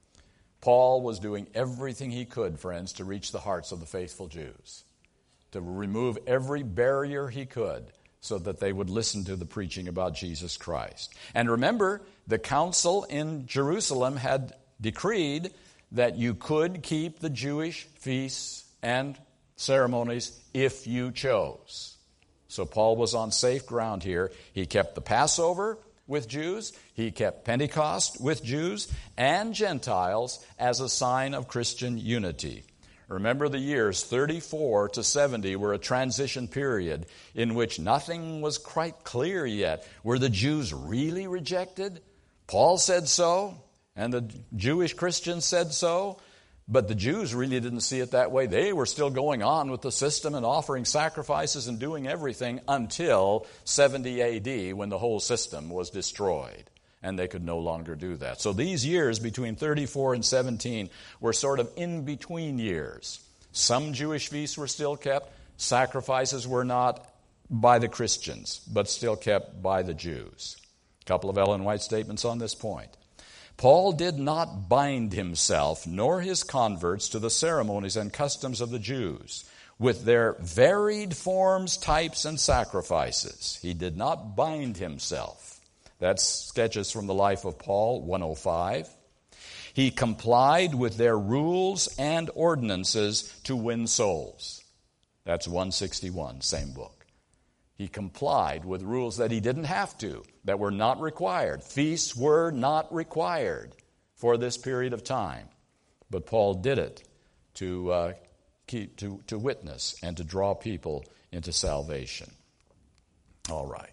Paul was doing everything he could, friends, to reach the hearts of the faithful Jews, to remove every barrier he could so that they would listen to the preaching about Jesus Christ. And remember, the council in Jerusalem had decreed that you could keep the Jewish feasts and ceremonies if you chose. So Paul was on safe ground here. He kept the Passover with Jews, he kept Pentecost with Jews and Gentiles as a sign of Christian unity. Remember, the years 34 to 70 were a transition period in which nothing was quite clear yet. Were the Jews really rejected? Paul said so, and the Jewish Christians said so, but the Jews really didn't see it that way. They were still going on with the system and offering sacrifices and doing everything until 70 AD, when the whole system was destroyed, and they could no longer do that. So these years between 34 and 17 were sort of in-between years. Some Jewish feasts were still kept. Sacrifices were not by the Christians, but still kept by the Jews. A couple of Ellen White statements on this point. Paul did not bind himself nor his converts to the ceremonies and customs of the Jews with their varied forms, types, and sacrifices. He did not bind himself. That's sketches from the life of Paul, 105. He complied with their rules and ordinances to win souls. That's 161, same book. He complied with rules that he didn't have to, that were not required. Feasts were not required for this period of time. But Paul did it to witness and to draw people into salvation. All right.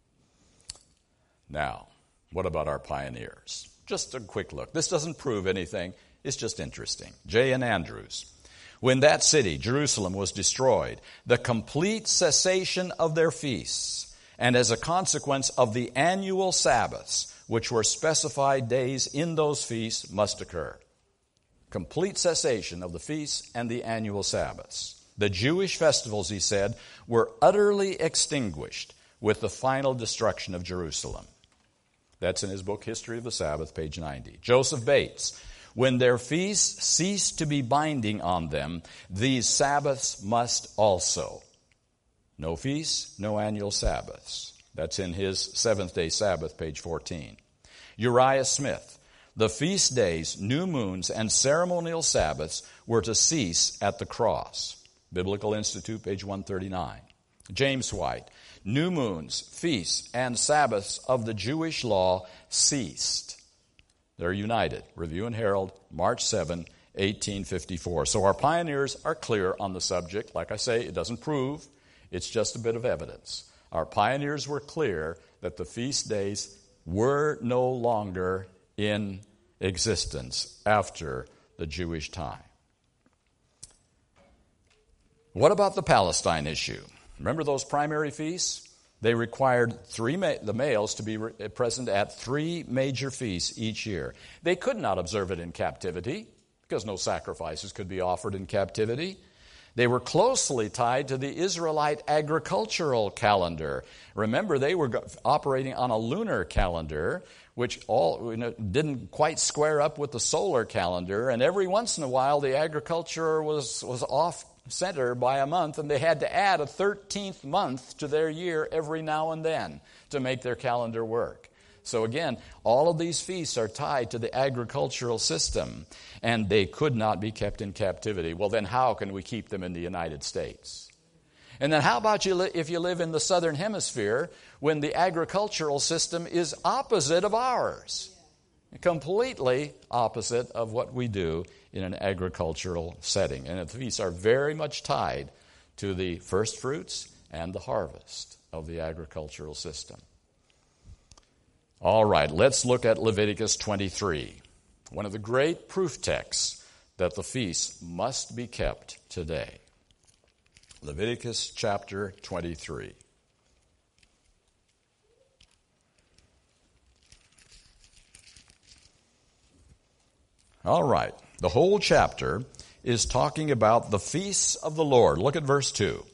Now, what about our pioneers? Just a quick look. This doesn't prove anything. It's just interesting. J. N. Andrews. When that city, Jerusalem, was destroyed, the complete cessation of their feasts, and as a consequence of the annual Sabbaths, which were specified days in those feasts, must occur. Complete cessation of the feasts and the annual Sabbaths. The Jewish festivals, he said, were utterly extinguished with the final destruction of Jerusalem. That's in his book, History of the Sabbath, page 90. Joseph Bates. When their feasts cease to be binding on them, these Sabbaths must also. No feasts, no annual Sabbaths. That's in his Seventh-day Sabbath, page 14. Uriah Smith. The feast days, new moons, and ceremonial Sabbaths were to cease at the cross. Biblical Institute, page 139. James White. New moons, feasts, and Sabbaths of the Jewish law ceased. They're united. Review and Herald, March 7, 1854. So our pioneers are clear on the subject. Like I say, it doesn't prove. It's just a bit of evidence. Our pioneers were clear that the feast days were no longer in existence after the Jewish time. What about the Palestine issue? Remember those primary feasts? They required the males to be present at 3 major feasts each year. They could not observe it in captivity because no sacrifices could be offered in captivity. They were closely tied to the Israelite agricultural calendar. Remember, they were operating on a lunar calendar, which didn't quite square up with the solar calendar. And every once in a while, the agriculture was off center by a month, and they had to add a 13th month to their year every now and then to make their calendar work. So again, all of these feasts are tied to the agricultural system, and they could not be kept in captivity. Well, then how can we keep them in the United States? And then how about if you live in the southern hemisphere when the agricultural system is opposite of ours? Completely opposite of what we do in an agricultural setting. And the feasts are very much tied to the first fruits and the harvest of the agricultural system. All right, let's look at Leviticus 23, one of the great proof texts that the feasts must be kept today. Leviticus chapter 23. All right, the whole chapter is talking about the feasts of the Lord. Look at verse 2.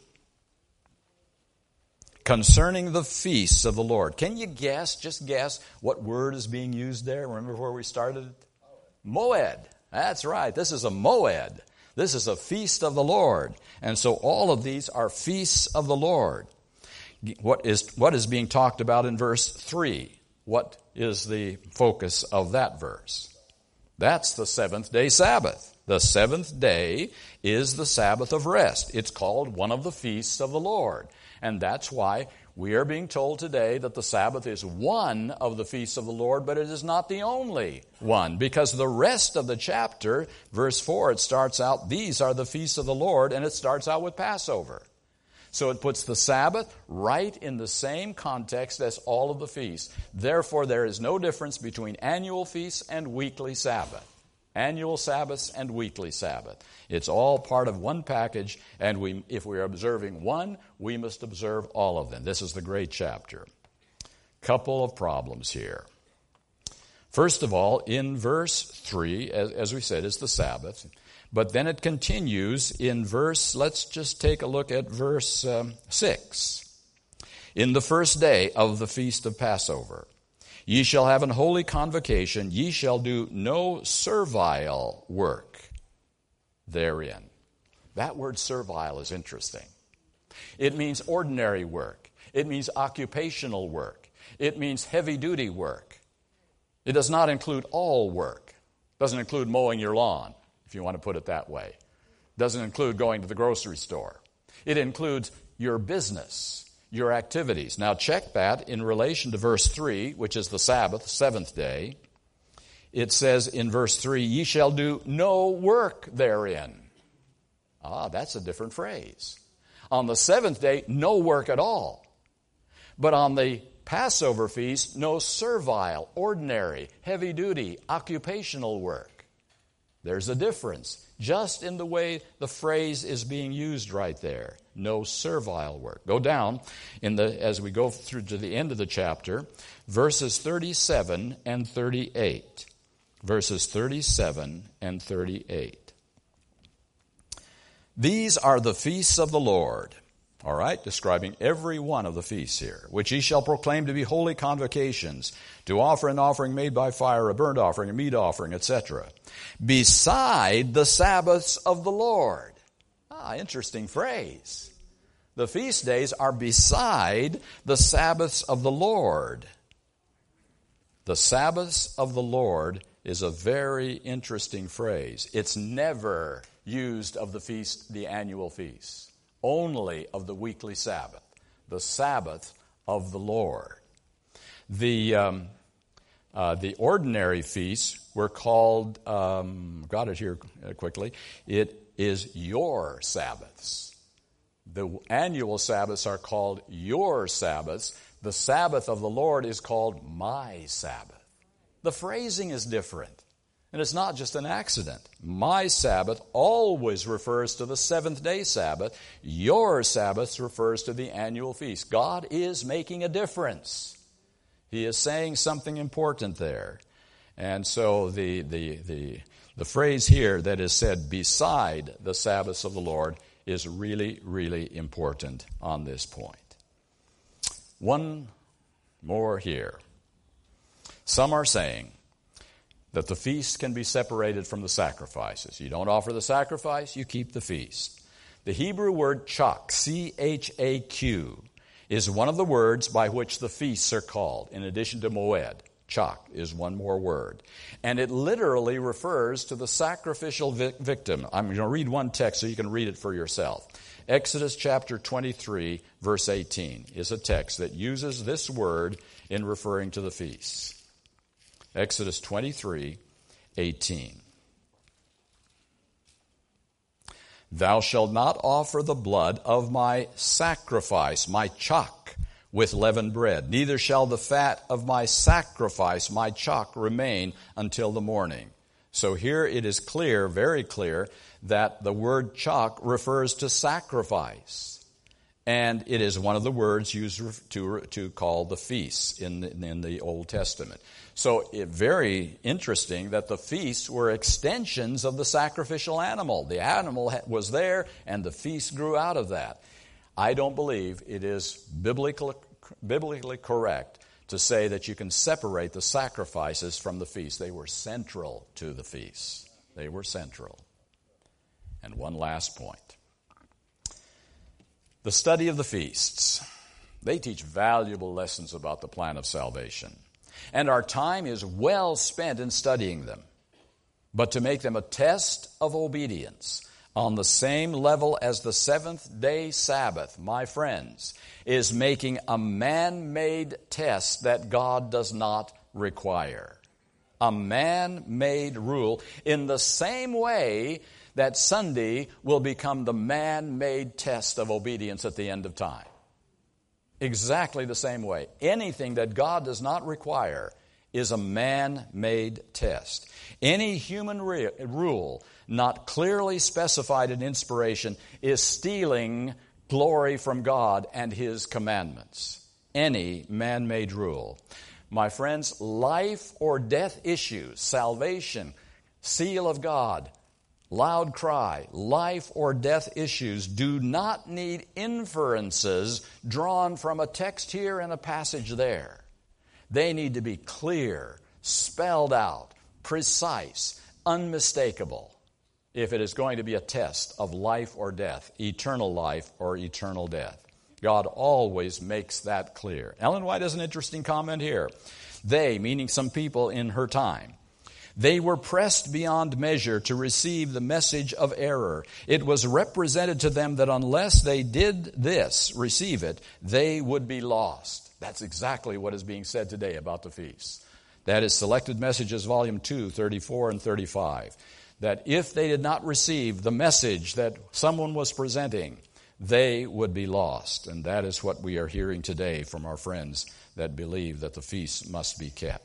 Concerning the feasts of the Lord. Can you just guess what word is being used there? Remember where we started? Moed. That's right. This is a moed. This is a feast of the Lord. And so all of these are feasts of the Lord. What is being talked about in verse 3? What is the focus of that verse? That's the seventh-day Sabbath. The seventh day is the Sabbath of rest. It's called one of the feasts of the Lord. And that's why we are being told today that the Sabbath is one of the feasts of the Lord, but it is not the only one. Because the rest of the chapter, verse 4, it starts out, these are the feasts of the Lord, and it starts out with Passover. So it puts the Sabbath right in the same context as all of the feasts. Therefore, there is no difference between annual feasts and weekly Sabbath. Annual Sabbaths and weekly Sabbath. It's all part of one package, and if we are observing one, we must observe all of them. This is the great chapter. Couple of problems here. First of all, in verse 3, as we said, is the Sabbath. But then it continues in let's just take a look at verse 6. In the first day of the feast of Passover, ye shall have an holy convocation, ye shall do no servile work therein. That word servile is interesting. It means ordinary work. It means occupational work. It means heavy-duty work. It does not include all work. It doesn't include mowing your lawn, if you want to put it that way. It doesn't include going to the grocery store. It includes your business, your activities. Now check that in relation to verse 3, which is the Sabbath, seventh day. It says in verse 3, ye shall do no work therein. That's a different phrase. On the seventh day, no work at all. But on the Passover feast, no servile, ordinary, heavy-duty, occupational work. There's a difference, just in the way the phrase is being used right there. No servile work. Go down as we go through to the end of the chapter, verses 37 and 38. Verses 37 and 38. These are the feasts of the Lord. All right, describing every one of the feasts here, which ye shall proclaim to be holy convocations, to offer an offering made by fire, a burnt offering, a meat offering, etc., beside the Sabbaths of the Lord. Interesting phrase. The feast days are beside the Sabbaths of the Lord. The Sabbaths of the Lord is a very interesting phrase. It's never used of the feast, the annual feasts. Only of the weekly Sabbath, the Sabbath of the Lord. The ordinary feasts were called, got it here quickly, it is your Sabbaths. The annual Sabbaths are called your Sabbaths. The Sabbath of the Lord is called my Sabbath. The phrasing is different. And it's not just an accident. My Sabbath always refers to the seventh-day Sabbath. Your Sabbath refers to the annual feast. God is making a difference. He is saying something important there. And so the phrase here that is said beside the Sabbaths of the Lord is really, really important on this point. One more here. Some are saying that the feast can be separated from the sacrifices. You don't offer the sacrifice, you keep the feast. The Hebrew word chak, C-H-A-Q, is one of the words by which the feasts are called, in addition to moed. Chak is one more word. And it literally refers to the sacrificial victim. I'm going to read one text so you can read it for yourself. Exodus chapter 23, verse 18 is a text that uses this word in referring to the feasts. Exodus 23, 18. Thou shalt not offer the blood of my sacrifice, my chak, with leavened bread. Neither shall the fat of my sacrifice, my chak, remain until the morning. So here it is clear, very clear, that the word chak refers to sacrifice. And it is one of the words used to call the feasts in the Old Testament. So very interesting that the feasts were extensions of the sacrificial animal. The animal was there, and the feast grew out of that. I don't believe it is biblically correct to say that you can separate the sacrifices from the feast. They were central to the feast. They were central. And one last point. The study of the feasts. They teach valuable lessons about the plan of salvation. And our time is well spent in studying them. But to make them a test of obedience on the same level as the seventh-day Sabbath, my friends, is making a man-made test that God does not require. A man-made rule in the same way that Sunday will become the man-made test of obedience at the end of time. Exactly the same way. Anything that God does not require is a man-made test. Any human rule not clearly specified in inspiration is stealing glory from God and His commandments. Any man-made rule. My friends, life or death issues, salvation, seal of God, loud cry, life or death issues do not need inferences drawn from a text here and a passage there. They need to be clear, spelled out, precise, unmistakable, if it is going to be a test of life or death, eternal life or eternal death. God always makes that clear. Ellen White has an interesting comment here. They, meaning some people in her time, they were pressed beyond measure to receive the message of error. It was represented to them that unless they did this, receive it, they would be lost. That's exactly what is being said today about the feasts. That is Selected Messages, Volume 2, 34 and 35. That if they did not receive the message that someone was presenting, they would be lost. And that is what we are hearing today from our friends that believe that the feasts must be kept.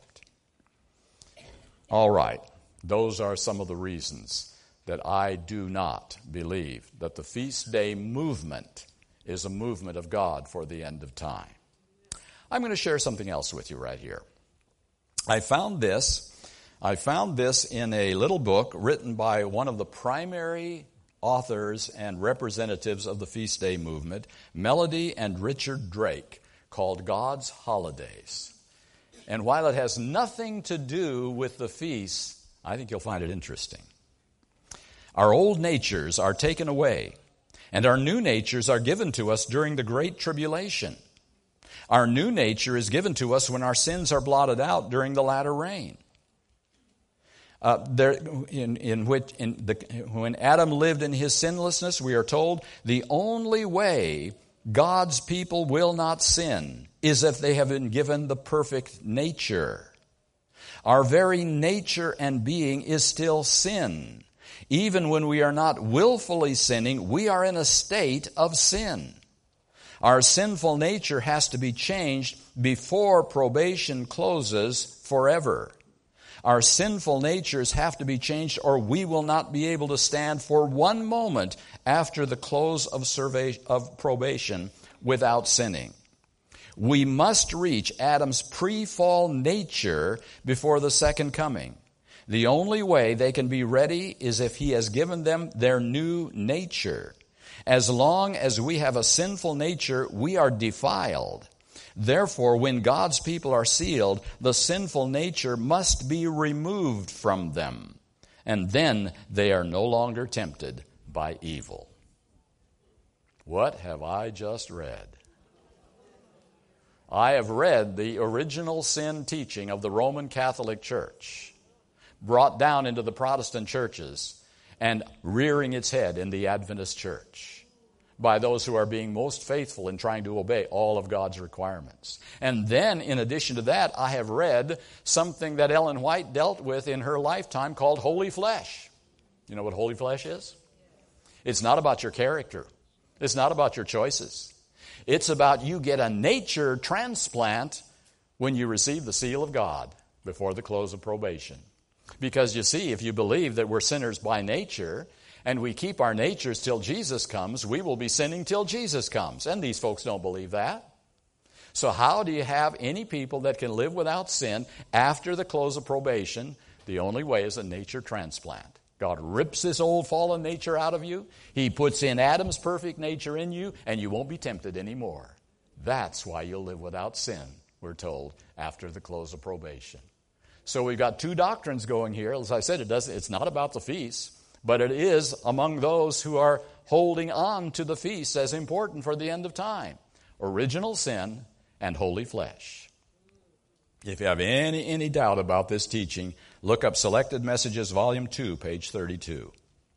All right, those are some of the reasons that I do not believe that the feast day movement is a movement of God for the end of time. I'm going to share something else with you right here. I found this in a little book written by one of the primary authors and representatives of the feast day movement, Melody and Richard Drake, called God's Holidays. And while it has nothing to do with the feasts, I think you'll find it interesting. Our old natures are taken away, and our new natures are given to us during the Great Tribulation. Our new nature is given to us when our sins are blotted out during the latter rain. When Adam lived in his sinlessness, we are told the only way God's people will not sin is if they have been given the perfect nature. Our very nature and being is still sin. Even when we are not willfully sinning, we are in a state of sin. Our sinful nature has to be changed before probation closes forever. Our sinful natures have to be changed or we will not be able to stand for one moment after the close of probation without sinning. We must reach Adam's pre-fall nature before the second coming. The only way they can be ready is if he has given them their new nature. As long as we have a sinful nature, we are defiled. Therefore, when God's people are sealed, the sinful nature must be removed from them. And then they are no longer tempted by evil. What have I just read? I have read the original sin teaching of the Roman Catholic Church, brought down into the Protestant churches and rearing its head in the Adventist church by those who are being most faithful in trying to obey all of God's requirements. And then, in addition to that, I have read something that Ellen White dealt with in her lifetime called holy flesh. You know what holy flesh is? It's not about your character. It's not about your choices. It's about you get a nature transplant when you receive the seal of God before the close of probation. Because you see, if you believe that we're sinners by nature and we keep our natures till Jesus comes, we will be sinning till Jesus comes. And these folks don't believe that. So how do you have any people that can live without sin after the close of probation? The only way is a nature transplant. God rips this old fallen nature out of you. He puts in Adam's perfect nature in you, and you won't be tempted anymore. That's why you'll live without sin, we're told, after the close of probation. So we've got two doctrines going here. As I said, it's not about the feast, but it is among those who are holding on to the feast as important for the end of time. Original sin and holy flesh. If you have any doubt about this teaching, look up Selected Messages, Volume 2, page 32.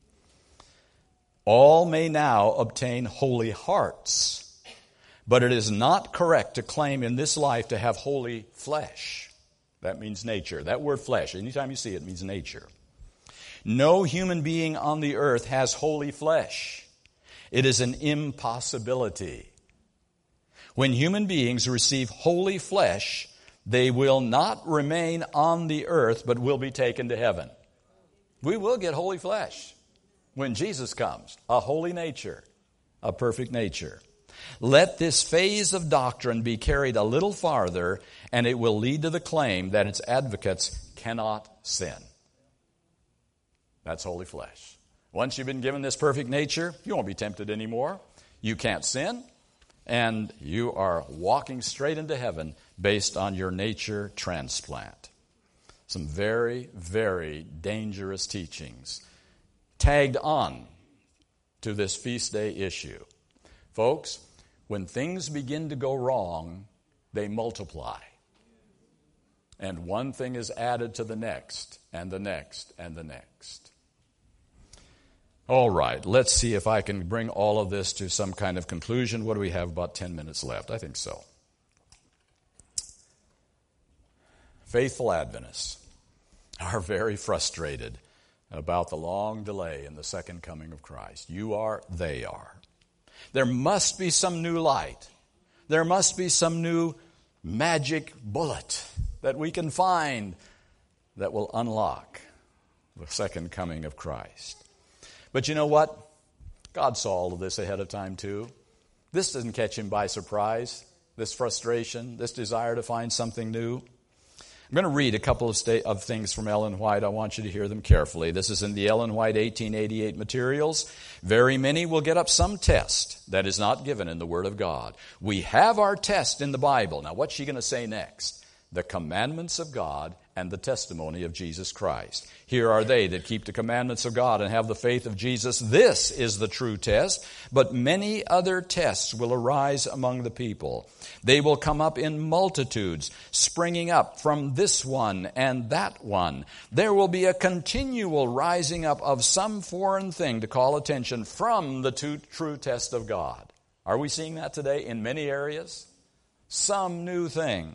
All may now obtain holy hearts, but it is not correct to claim in this life to have holy flesh. That means nature. That word flesh, anytime you see it, means nature. No human being on the earth has holy flesh. It is an impossibility. When human beings receive holy flesh, they will not remain on the earth, but will be taken to heaven. We will get holy flesh when Jesus comes, a holy nature, a perfect nature. Let this phase of doctrine be carried a little farther, and it will lead to the claim that its advocates cannot sin. That's holy flesh. Once you've been given this perfect nature, you won't be tempted anymore. You can't sin. And you are walking straight into heaven based on your nature transplant. Some very, very dangerous teachings tagged on to this feast day issue. Folks, when things begin to go wrong, they multiply. And one thing is added to the next, and the next, and the next. All right, let's see if I can bring all of this to some kind of conclusion. What do we have? About 10 minutes left. I think so. Faithful Adventists are very frustrated about the long delay in the second coming of Christ. You are, they are. There must be some new light. There must be some new magic bullet that we can find that will unlock the second coming of Christ. But you know what? God saw all of this ahead of time too. This doesn't catch him by surprise, this frustration, this desire to find something new. I'm going to read a couple of things from Ellen White. I want you to hear them carefully. This is in the Ellen White 1888 materials. Very many will get up some test that is not given in the Word of God. We have our test in the Bible. Now what's she going to say next? The commandments of God and the testimony of Jesus Christ. Here are they that keep the commandments of God and have the faith of Jesus. This is the true test, but many other tests will arise among the people. They will come up in multitudes, springing up from this one and that one. There will be a continual rising up of some foreign thing to call attention from the true test of God. Are we seeing that today in many areas? Some new thing.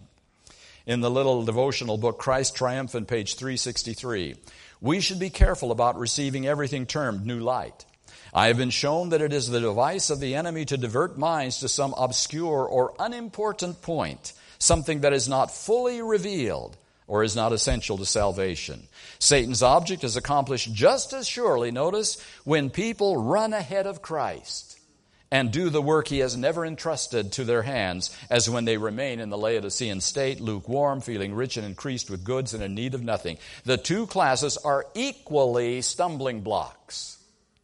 In the little devotional book, Christ Triumphant, page 363, we should be careful about receiving everything termed new light. I have been shown that it is the device of the enemy to divert minds to some obscure or unimportant point, something that is not fully revealed or is not essential to salvation. Satan's object is accomplished just as surely, notice, when people run ahead of Christ and do the work he has never entrusted to their hands, as when they remain in the Laodicean state, lukewarm, feeling rich and increased with goods and in need of nothing. The two classes are equally stumbling blocks.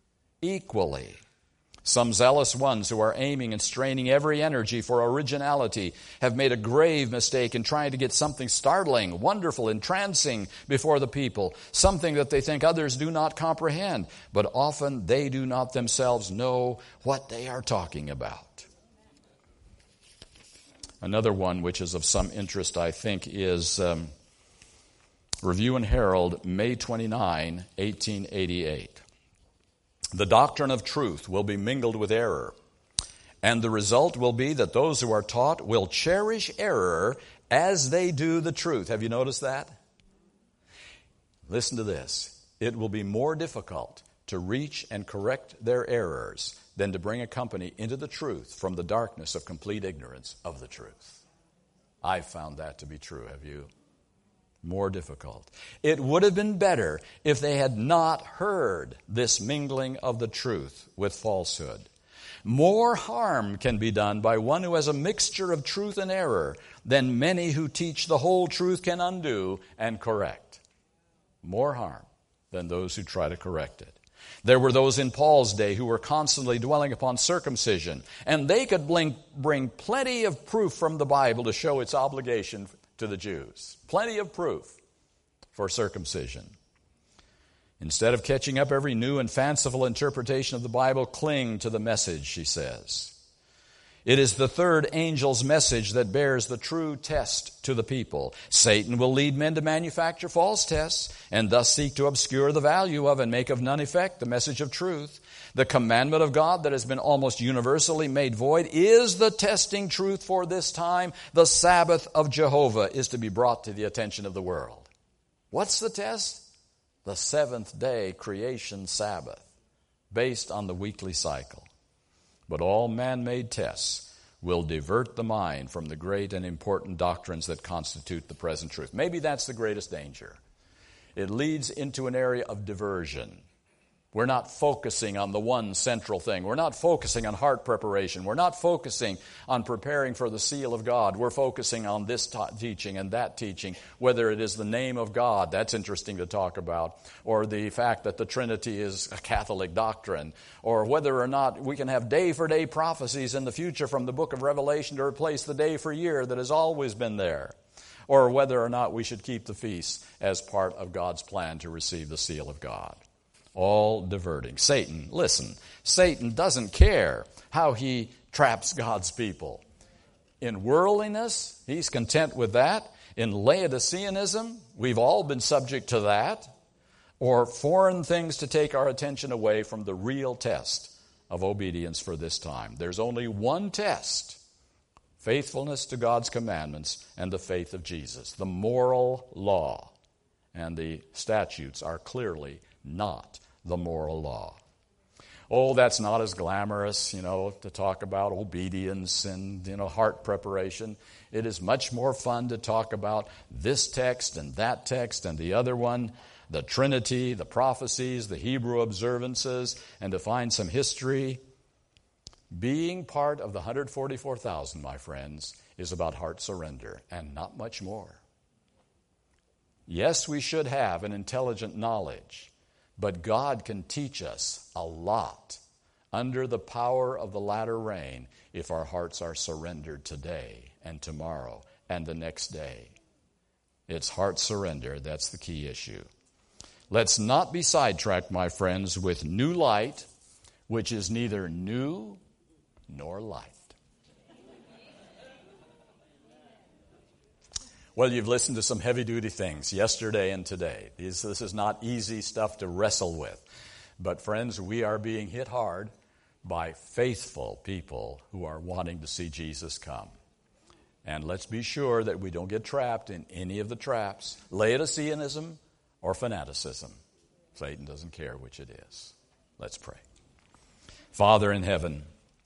Equally. Some zealous ones who are aiming and straining every energy for originality have made a grave mistake in trying to get something startling, wonderful, entrancing before the people, something that they think others do not comprehend, but often they do not themselves know what they are talking about. Another one which is of some interest, I think, is Review and Herald, May 29, 1888. The doctrine of truth will be mingled with error, and the result will be that those who are taught will cherish error as they do the truth. Have you noticed that? Listen to this. It will be more difficult to reach and correct their errors than to bring a company into the truth from the darkness of complete ignorance of the truth. I've found that to be true, have you? More difficult. It would have been better if they had not heard this mingling of the truth with falsehood. More harm can be done by one who has a mixture of truth and error than many who teach the whole truth can undo and correct. More harm than those who try to correct it. There were those in Paul's day who were constantly dwelling upon circumcision, and they could bring plenty of proof from the Bible to show its obligation to the Jews. Plenty of proof for circumcision. Instead of catching up every new and fanciful interpretation of the Bible, cling to the message, she says. It is the third angel's message that bears the true test to the people. Satan will lead men to manufacture false tests and thus seek to obscure the value of and make of none effect the message of truth. The commandment of God that has been almost universally made void is the testing truth for this time. The Sabbath of Jehovah is to be brought to the attention of the world. What's the test? The seventh-day creation Sabbath, based on the weekly cycle. But all man-made tests will divert the mind from the great and important doctrines that constitute the present truth. Maybe that's the greatest danger. It leads into an area of diversion. We're not focusing on the one central thing. We're not focusing on heart preparation. We're not focusing on preparing for the seal of God. We're focusing on this teaching and that teaching, whether it is the name of God, that's interesting to talk about, or the fact that the Trinity is a Catholic doctrine, or whether or not we can have day-for-day prophecies in the future from the book of Revelation to replace the day for year that has always been there, or whether or not we should keep the feast as part of God's plan to receive the seal of God. All diverting. Satan, listen, Satan doesn't care how he traps God's people. In worldliness, he's content with that. In Laodiceanism, we've all been subject to that. Or foreign things to take our attention away from the real test of obedience for this time. There's only one test: faithfulness to God's commandments and the faith of Jesus. The moral law and the statutes are clearly not the moral law. Oh, that's not as glamorous, to talk about obedience and, heart preparation. It is much more fun to talk about this text and that text and the other one, the Trinity, the prophecies, the Hebrew observances, and to find some history. Being part of the 144,000, my friends, is about heart surrender and not much more. Yes, we should have an intelligent knowledge, but God can teach us a lot under the power of the latter rain if our hearts are surrendered today and tomorrow and the next day. It's heart surrender. That's the key issue. Let's not be sidetracked, my friends, with new light, which is neither new nor light. Well, you've listened to some heavy-duty things yesterday and today. This is not easy stuff to wrestle with. But friends, we are being hit hard by faithful people who are wanting to see Jesus come. And let's be sure that we don't get trapped in any of the traps, Laodiceanism or fanaticism. Satan doesn't care which it is. Let's pray. Father in heaven,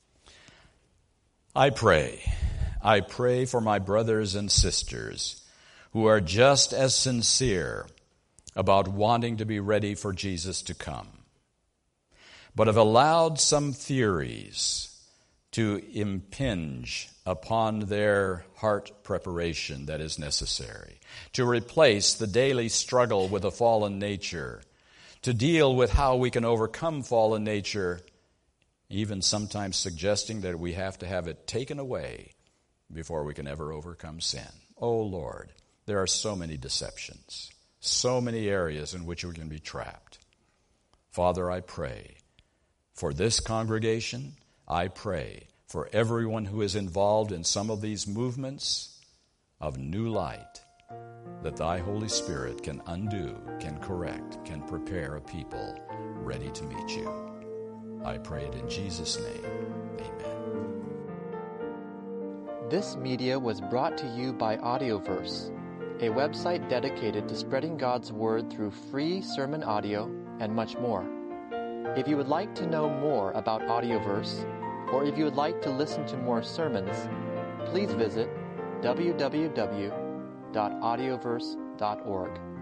I pray for my brothers and sisters who are just as sincere about wanting to be ready for Jesus to come, but have allowed some theories to impinge upon their heart preparation that is necessary, to replace the daily struggle with a fallen nature, to deal with how we can overcome fallen nature, even sometimes suggesting that we have to have it taken away before we can ever overcome sin. Oh Lord, there are so many deceptions, so many areas in which we can be trapped. Father, I pray for this congregation. I pray for everyone who is involved in some of these movements of new light, that thy Holy Spirit can undo, can correct, can prepare a people ready to meet you. I pray it in Jesus' name. Amen. This media was brought to you by Audioverse, a website dedicated to spreading God's Word through free sermon audio and much more. If you would like to know more about Audioverse, or if you would like to listen to more sermons, please visit www.audioverse.com. www.lifepetaluma.org.